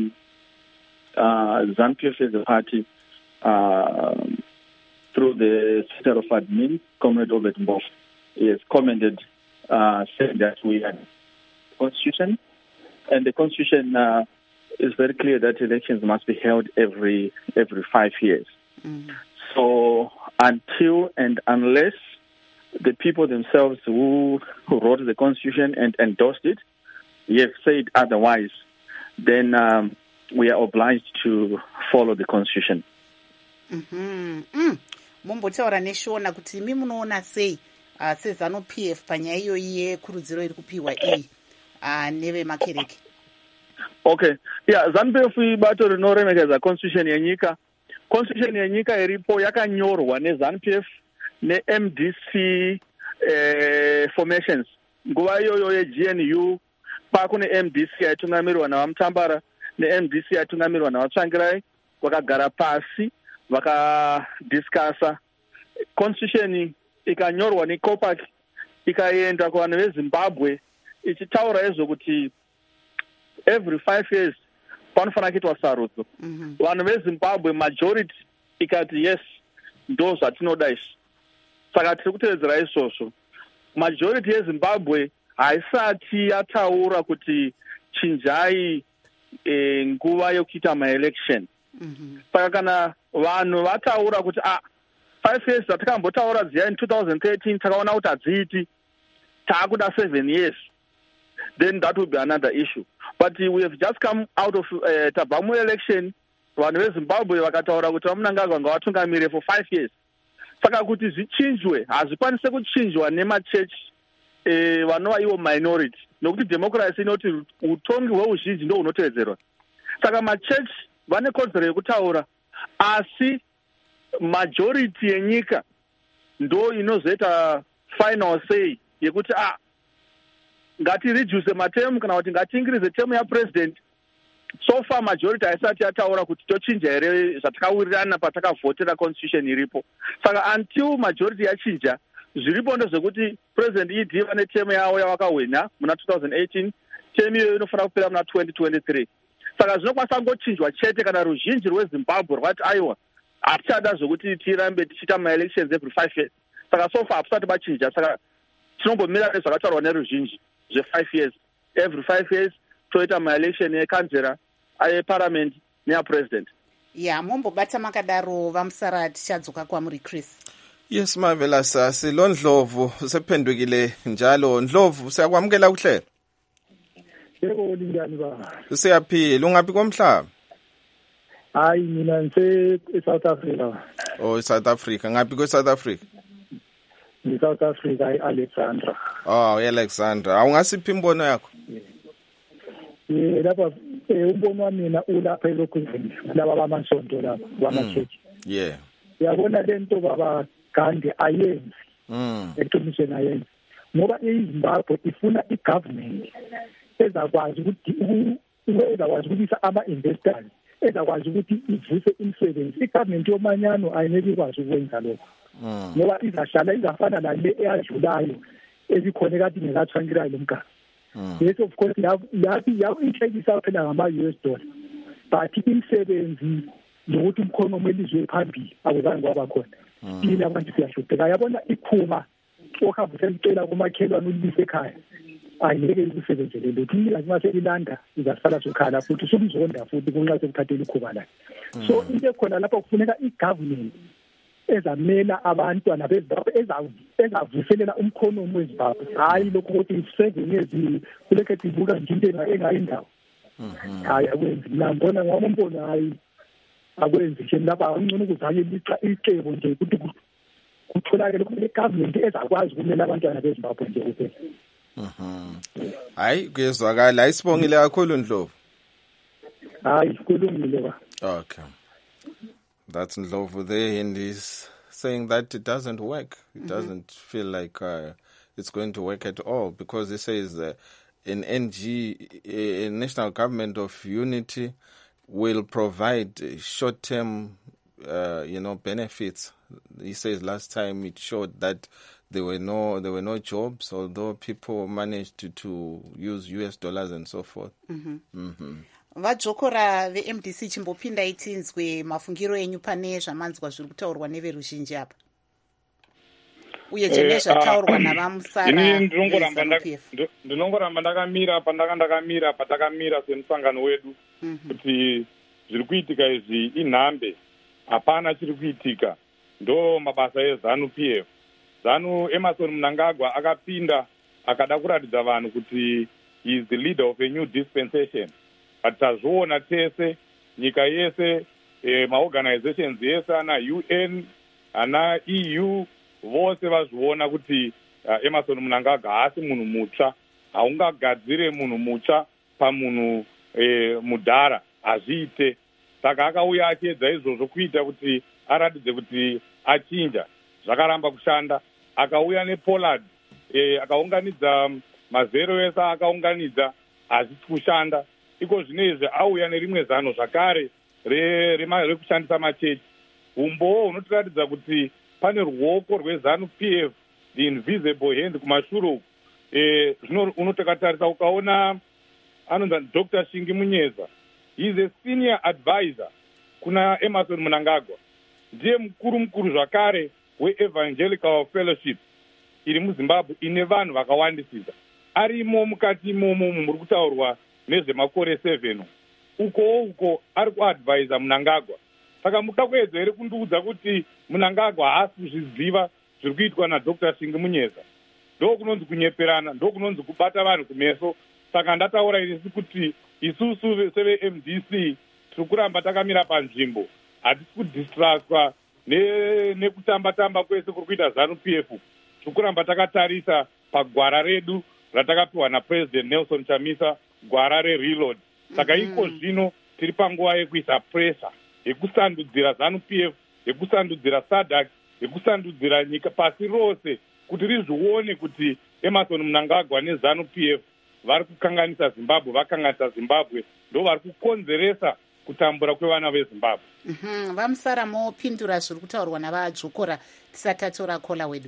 Speaker 12: ZANU-PF as a party, through the Secretary of Admin, Comrade Obert Mbof, has commented, saying that we had Constitution, and the Constitution is very clear that elections must be held every 5 years. So until and unless the people themselves who wrote the Constitution and endorsed it, have said otherwise, then we are obliged to follow the Constitution.
Speaker 2: Mumbotaura neshona kuti imi munoona sei sezanu PF panyaya iyoyi yekurudziro iri kupiwa iyi nevemakereke?
Speaker 12: Okay, yeah, ZANU-PF ibato rinoremekeza Constitution yenyika. Constitution yenyika iripo yakanyorwa neZANU-PF neMDC formations. Nguva iyoyo yeGNU pakune MDC yaitungamirwa navamutambara neMDC yaitungamirwa navatsvangirai, vakagara pasi vakadiscasa Constitution ikanyorwa neCOPAC ikaenda kuvanhu veZimbabwe ichitaura kuti every 5 years panofanira kuitwa sarudzo. Vanhu veZimbabwe majority ikati yes, ndo zvatinoda izvi. Saka tiri kutevedzera izvozvo. Majority yeZimbabwe haisati yataura kuti chinjai nguva yokuita maelection. Saka kana vanhu vataura kuti 5 years dzatakambotaura dziya in 2013 takaona kuti hadziiti, taakuda 7 years, then that would be another issue. But we have just come out of tabva muelection, vanhu vezimbabwe vakataura kuti vamunangagwa ngavatungamire for 5 years. Saka kuti zvichinjwe hazvikwanise kuchinjwa nemachechi vanova ivo minority, nokuti democracy inoti utongi hweuzhinji ndo hunotevedzerwa. Saka machechi vane kodzero yekutaura, asi majority yenyika ndo inozoita final say yekuti ngatireduce matemu kana kuti ngatiingirize temu yapresident. So far majority haisati yataura kuti tochinja here zvatakawirirana patakavhotera constitution iripo. Saka until majority yachinja, zviripo ndezvekuti president idiva netemu yavo yavakahwina muna 2018, temu iyoyo inofanira kupera muna 2023. Saka zvinokwanisa kungochinjwa chete kana ruzhinji rwezimbabwe rwati aiwa hatichada zvokuti tirambe tichiita maelections every 5 years. Saka so far hapisati pachinja. Saka tinombomira nezvakataurwa neruzhinji zve5 years, every 5 years toita maelection yekanzera, ayeparliament neyapresident.
Speaker 2: mombobata makadaro vamusara tichadzoka kwamuri Chris.
Speaker 1: Yes, Marvelous. Silo Ndlovu sephendukile njalo. Ndlovu siyakwamukela kuhle.
Speaker 13: Yebo lingani ba.
Speaker 1: Siyaphila. Ungaphi komhlaba?
Speaker 13: Hayi mina ngise eSouth Africa.
Speaker 1: Oh, South Africa. Ngaphi kweSouth Africa?
Speaker 13: South Africa Alexandra.
Speaker 1: Oh, Alexandra. Awungasiphi imbono yakho?
Speaker 13: Lapha umbono wami mina ulapha elokhuzini laba bamasonto lapha wamachechi.
Speaker 1: Yeah.
Speaker 13: Yabona lento baba Gandhi ayenzi. Eqinisweni ayenzi. Ngoba iZimbabwe ifuna igovernment ezakwazi ukuyisa ama-investors, ezakwazi ukuthi ivuse imisebenzi. Igovernment yomanyano ayingeke ikwazi ukwenza lokho. Ngoba izahlala izafana nale eyadlulayo ezikhona kade ingekathwankirayo lo mgaba. Yes, of course, yawu-inhlekisa phela ngama-US dollar, but imisebenzi nokuthi umkhono omelizwe phambili akuzange kwaba khona. Yini abantu siyahlupheka. Yabona iphuma ohamba uselicela kumakhelwane ulibise ekhaya, ayingeke ikusebenzele lutho. Uma selilanda izasala sokhala futhi sumzonda futhi kunxa sekuthathela ikhuba lakhe. So into ekhona lapha kufuneka i-government ezamela abantwana beZimbabwe ezavuselela umkhono weZimbabwe, hayi lokho ukuthi 7 years kulekhe sivuka nje into engayindawo. Hayi akwenzi. Mina ngibona ngoma umbono hayi akwenzi nje lapha ungcono ukuzanye icebo nje ukuthi kutholakele ukuthi igovernment ezakwazi ukumela abantwana beZimbabwe nje kuphela.
Speaker 1: Hayi kuyezwakala. Ayisibongile kakhulu Ndlovu.
Speaker 13: Hayi kulungile ba.
Speaker 1: Okay. That's Ndlovu there, and he's saying that it doesn't work. It doesn't feel like it's going to work at all, because he says an NG, a National Government of Unity, will provide short-term, benefits. He says last time it showed that there were no jobs, although people managed to use US dollars and so forth.
Speaker 2: Vadzokora veMDC chimbopinda itinzwe mafungiro enyu pane zvamanzwa zviri kutaurwa neveruzhinji apa, uye nezvataurwa navamusara.
Speaker 10: Ndinongoramba ndakamira pandakamira patakamira semusangano wedu kuti zviri kuitika izvi inhambe, hapana chiri kuitika. Ndo mabasa eZanu PF. Zanu Emerson Mnangagwa akapinda akada kuratidza vanhu kuti he is the leader of a new dispensation. But tazviona tese nyika yese, maorganizations yese ana UN ana EU vose vazviona kuti Emerson Mnangagwa haasi munhu mutsva. Haungagadzire munhu mutsva pamunhu mudhara, hazviite. Saka akauya achiedza izvozvo kuita kuti aratidze kuti achinja. Zvakaramba kushanda. Akauya nePollard, akaunganidza mazero ese akaunganidza, hazvisi kushanda. Iko zvinezvi auya nerimwe zano zvakare rekushandisa machechi. Umbowo hunotiratidza kuti pane ruoko rweZanu PF, the invisible hand kumashure uku. Zvino unotokatarisa ukaona anonzi Dr. Shingi Munyeza, he is a senior advisor kuna Emerson Mnangagwa. Ndiye mukuru zvakare weEvangelical Fellowship iri muZimbabwe ine vanhu vakawandisisa. Arimo mukati imomo muri kutaurwa nezvemakore 7 uko ari kuadvisa Mnangagwa. Saka muda kuedza here kundiudza kuti Mnangagwa haasi kuzviziva zviri kuitwa naDr. Shingi Munyeza. Ndo kunonzi kunyeperana, ndo kunonzi kubata vanhu kumeso. Saka ndataura inisi kuti isusu seve-MDC tiri kuramba takamira panzvimbo, hatisi kudistractwa nekutamba-tamba kwese kuri kuita ZANU-PF. Tiri kuramba takatarisa pagwara redu ratakapiwa naPresident Nelson Chamisa, gwara rereload. Saka iko zvino tiri panguva yekuisa pressure yekusandudzira ZANU-PF, yekusandudzira SADC, yekusandudzira nyika pasi rose kuti rizvione kuti Emmerson Mnangagwa neZANU-PF vari kukanganisa Zimbabwe, vakanganisa Zimbabwe, ndo vari kukonzeresa kutambura kwevana veZimbabwe.
Speaker 2: Vamusara mopindura zviri kutaurwa navadzvokora tisatatora kola wedu.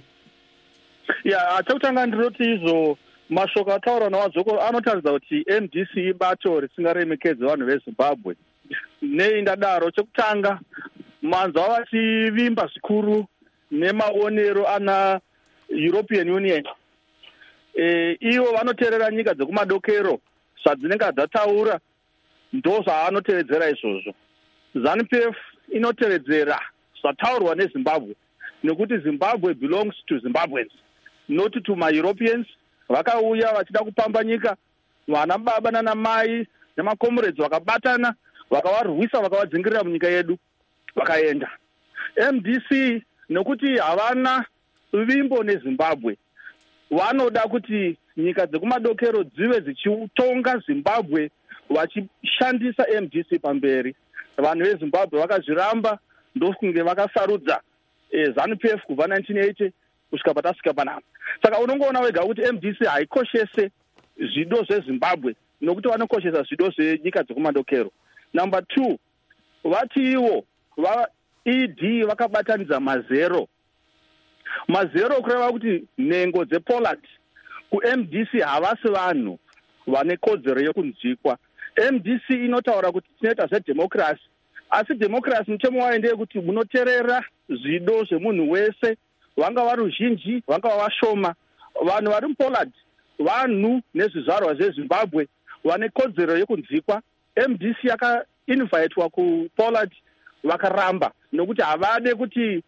Speaker 12: Chekutanga ndinoti izvo mashoko ataurwa navadzvokora anotaridza kuti MDC ibato risingaremekedzi vanhu veZimbabwe. Nei ndadaro? Chekutanga manzwa vachivimba zvikuru nemaonero ana European Union. Ivo vanoteerera nyika dzekumadokero zvadzinenge dzataura, ndo zvaanotevedzera izvozvo. ZANU-PF inotevedzera zvataurwa neZimbabwe, nekuti Zimbabwe belongs to Zimbabweans, not to my Europeans. Vakauya vachida kupamba nyika, vana baba nana mai nemakomrades vakabatana, vakavarwisa, vakavadzingirira munyika yedu, vakaenda. MDC nekuti havana vimbo neZimbabwe, vanoda kuti nyika dzekumadokero dzive dzichitonga Zimbabwe vachishandisa MDC pamberi. Vanhu veZimbabwe vakazviramba, ndokunge vakasarudza ZANU-PF kubva 1980 kusvika patasvika panapa. Saka unongoona wega kuti MDC haikoshese zvido zveZimbabwe, nokuti vanokoshesa zvido zvenyika dzekumadokero. Number 2, vati ivo ED vakabatanidza mazero kureva kuti nhengo dzePoland kuMDC havasi vanhu vane kodzero yekunzvikwa. MDC inotaura kuti tinoita zvedhemokirasi, asi dhemokirasi mutemo wayo ndeyekuti munoteerera zvido zvemunhu wese, vanga vari ruzhinji, vanga vashoma. Vanhu vari muPoland vanhu nezvizvarwa zveZimbabwe vane kodzero yekunzvikwa. MDC yakainvhaitwa kuPoland vakaramba, nokuti havade kuti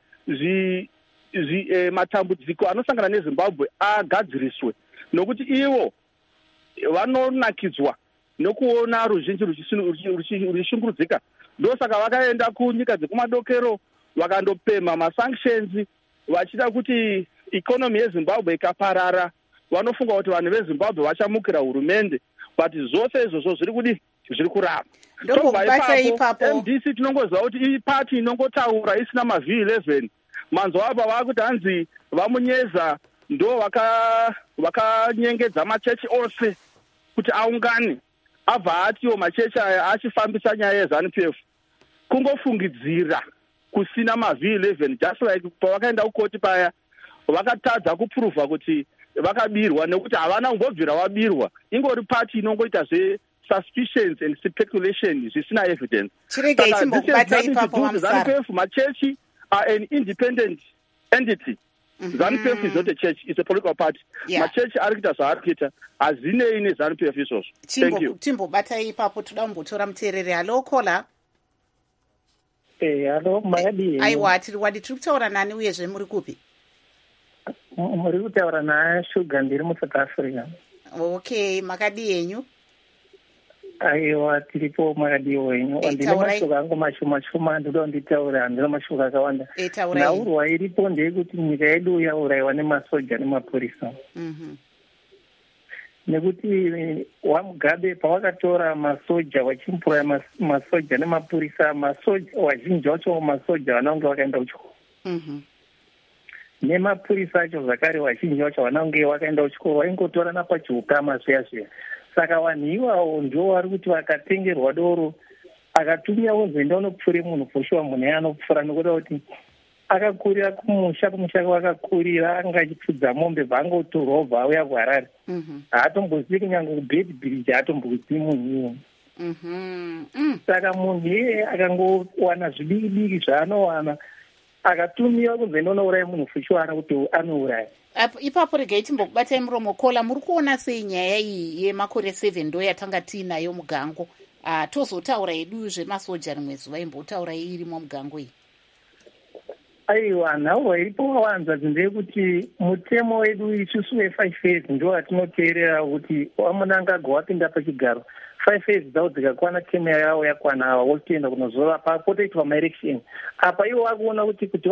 Speaker 12: matambudziko anosangana neZimbabwe agadziriswe, nokuti ivo vanonakidzwa nokuona ruzhinji ruchishungurudzika. Ndosaka vakaenda kunyika dzekumadokero vakandopema masanctions vachida kuti ikonomi yeZimbabwe ikaparara, vanofunga kuti vanhu veZimbabwe vachamukira hurumende, but zvose izvozvo zviri kuramba. MDC tinongoziva kuti ipati inongotaura isina mavhi-11. Manzwa apa vakuti hanzi vamunyeza ndo vakanyengedza machechi ose kuti aungane, abva atiwo machechi aya achifambisa nyaya yeZANU-PF. Kungofungidzira kusina mavhi-11, just like pavakaenda kukoti paya vakatadza kupuruvha kuti vakabirwa, nekuti havana kumbobvira vabirwa. Ingori pati inongoita suspicions and speculation zvisina evidence. ZANU-PF machechi are an independent entity. ZANU-PF is not a church, it's a political party. Machechi ari kuita zvaari kuita, hazinei neZANU-PF izvozvo. Thank you.
Speaker 2: Timbobatai ipapo, toda kumbotora muteereri. Halo kola.
Speaker 13: Halo makadii.
Speaker 2: Aiwa, tiri kutaura nani uyezve muri kupi?
Speaker 13: Muri kutaura naShuga, ndiri muSouth Africa.
Speaker 2: Okay, makadii yenyu?
Speaker 13: Aiwa, tiripo makadii wenyu. Ndine mashoko angu mashoma ndoda nditaura, handina mashoko akawanda. Nhaurwa iripo ndeyekuti nyika yedu yaurayiwa nemasoja nemapurisa. Nekuti waMugabe pawakatora masoja vachimupuraya masoja nemapurisa, masoja vazhinji vacho masoja vanonge vakaenda kuchikoro. Nemapurisa acho zvakare vazhinji vacho vanonge vakaenda kuchikoro vaingotorana pachiukama zviya. Saka vanhu ivavo ndo vari kuti vakatengerwa doro akatumira wozenda unopfure munhu poshuwa munhu yanopfura, nokuda kuti akakurira kumusha wakakurira anga achipfudza mombe bvangotorwa obva auya kuHarare. Haatombozivi kunyange kubed bridge, haatombozivi munhu iye. Saka munhu iyeye akangowana zvidiki-diki zvaanowana akatumiwa kunze nonouraya munhu fushwana kuti anouraya.
Speaker 2: Ipapo regai timbokubatai muromo. Kola, muri kuona sei nyaya iyi yemakore 7 ndo yatanga tiinayo mugango? Tozotaura edu zvemasoja rimwe zuva imbotaura irimo mugango iyi.
Speaker 13: Aiwa, nhauwa iripo wawanza ndeyekuti mutemo wedu isusu we5 years ndo watinoteerera kuti wamunangagwa wapinda pachigaro 5 years dzavo dzikakwana temu yavo yakwana wotoenda kunozova potoitwa maelection. Apa ivo vakuona kuti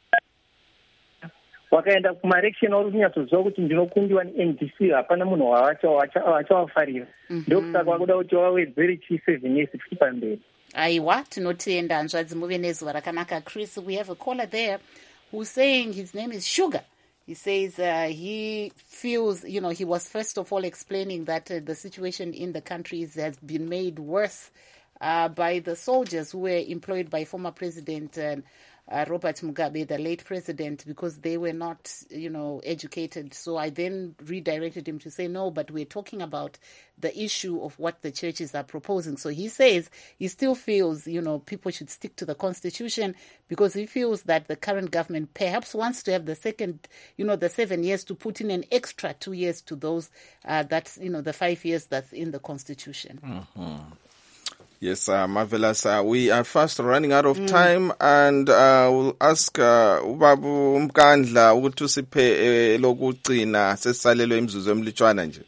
Speaker 13: wakaenda kumaelection uri kunyatsoziva kuti ndinokundiwa neNDC, hapana munhu wavachawafarira. Ndokusaka vakuda kuti vawedzere 7 years tichi pamberi.
Speaker 2: Aiwa, tinotenda hanzvadzi muve nezuva rakanaka. Chris, we have a caller there who's saying his name is Sugar. He says he feels, he was first of all explaining that the situation in the country has been made worse by the soldiers who were employed by former President Robert Mugabe, the late president, because they were not, educated. So I then redirected him to say, no, but we're talking about the issue of what the churches are proposing. So he says he still feels, people should stick to the constitution because he feels that the current government perhaps wants to have the second, the 7 years to put in an extra 2 years to those, that's, the 5 years that's in the constitution.
Speaker 1: Mm-hmm. Yes, marvelous. We are fast running out of time, and we'll ask Ubabu Mkandla ukuthi usiphe lokugcina sesalelo imzuzu emlitshwana nje.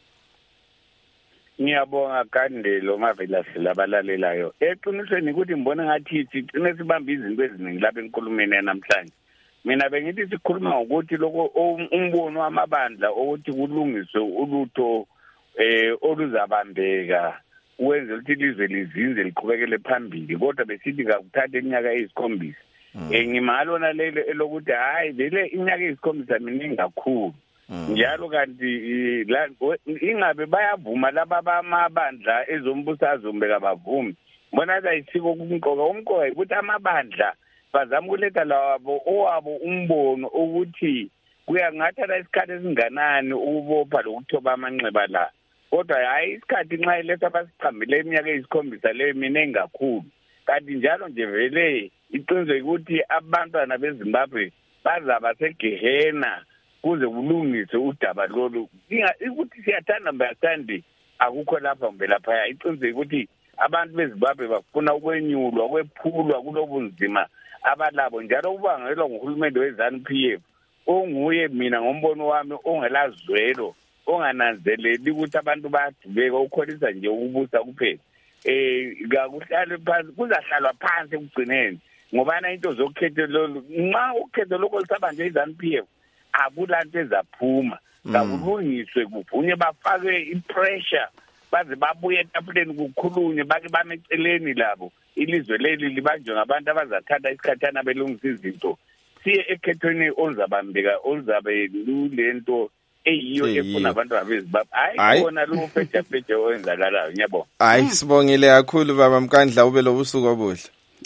Speaker 5: Ngiyabonga Kandelo marvelous labalalelayo. Eqinisweni ukuthi ngibona ngathi sicine sibamba izinto eziningi lapha enkulumeni namhlanje. Mina bengithi sikhuluma ukuthi lokho umbono wamabandla ukuthi kulungiswe ulutho oluzabambeka uwenze ukuthi ilizwe lizinze liqhubekele phambili, kodwa besithi kakuthatha iminyaka eyisikhombisa. Ngimalona lelo elokuthi hayi vele iminyaka eyisikhombisa miningi kakhulu. Njalo kanti ingabe bayavuma laba bamabandla ezombusazwe mbeka bavumi. Bona ayisiko kumqoka ukuthi amabandla bazama ukuletha owabo umbono ukuthi kuyangathatha isikhathi esinganani ukubopha lokuthoba amanxeba la. Kodwa hayi isikhathi nxa iletha basiqambile iminyaka eyisikhombisa leyo minengi kakhulu. Kanti njalo nje vele iqiniso ukuthi abantwana beZimbabwe bazaba segehena kuze kulungiswe udaba lolu. Ukuthi siyathanda mbayasandi akukho lapha kumbe lapha. Iqiniso ukuthi abantu beZimbabwe bafuna ukwenyulwa kwephulwa kulobunzima abalabo, njalo kubangelwa nguhulumende weZANU-PF onguye mina ngombono wami ongelazwelo, ongananzeleli ukuthi abantu bayadubeka ukholisa nje ukubusa kuphela. Kakuhlale phansi, kuzahlalwa phansi ekugcineni ngobana into zokhetho lolu nxa ukhetho lokho lisaba nje iZANU-PF akulanto ezaphuma. Kakulungiswe kuvunywe bafake ipressure baze babuye etafuleni kukhulunywe bake bameceleni labo ilizwe leli libanjwe ngabantu abazathatha isikhathana belungisa izinto. Siye ekhethweni oluzabambeka oluzabe lulento eyiyo efuna abantu abeZimbabwe. Hayi khona lo fethe owenzakalayo. Ngiyabonga. Hayi
Speaker 1: sibongile kakhulu baba Mkandla ube lobusuku obuhle.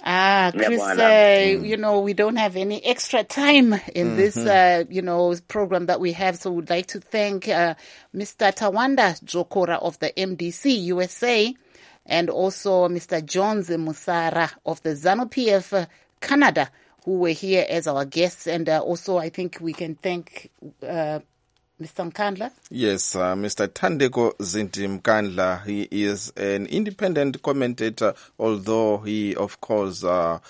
Speaker 2: Chris, we don't have any extra time in this, program that we have. So we'd like to thank Mr. Tawanda Dzokora of the MDC USA and also Mr. Jones Musara of the ZANU-PF Canada, who were here as our guests. And also I think we can thank Mr. Mkandla?
Speaker 1: Yes, Mr. Thandeko Zinti Mkandla. He is an independent commentator, although he, of course,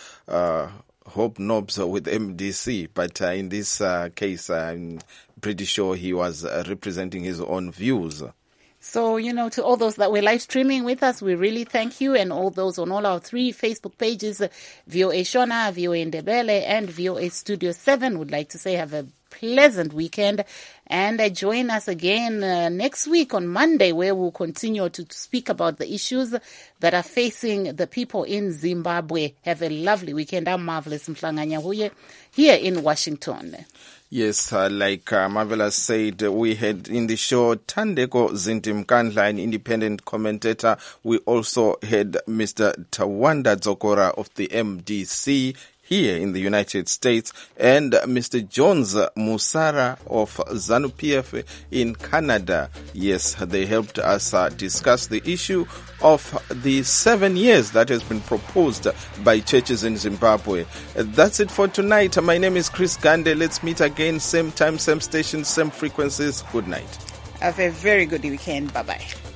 Speaker 1: hobnobs with MDC. But in this case, I'm pretty sure he was representing his own views.
Speaker 2: So, to all those that were live streaming with us, we really thank you. And all those on all our 3 Facebook pages, VOA Shona, VOA Ndebele, and VOA Studio 7, would like to say have a pleasant weekend. And join us again next week on Monday, where we'll continue to speak about the issues that are facing the people in Zimbabwe. Have a lovely weekend. I'm Marvelous Mhlanganya Huye here in Washington.
Speaker 1: Yes, like Marvelous said, we had in the show Thandeko Zinti Mkandla, an independent commentator. We also had Mr. Tawanda Dzokora of the MDC. here in the United States, and Mr. Jones Musara of ZANU-PF in Canada. Yes, they helped us discuss the issue of the 7 years that has been proposed by churches in Zimbabwe. That's it for tonight. My name is Chris Gande. Let's meet again, same time, same station, same frequencies. Good night.
Speaker 2: Have a very good weekend. Bye-bye.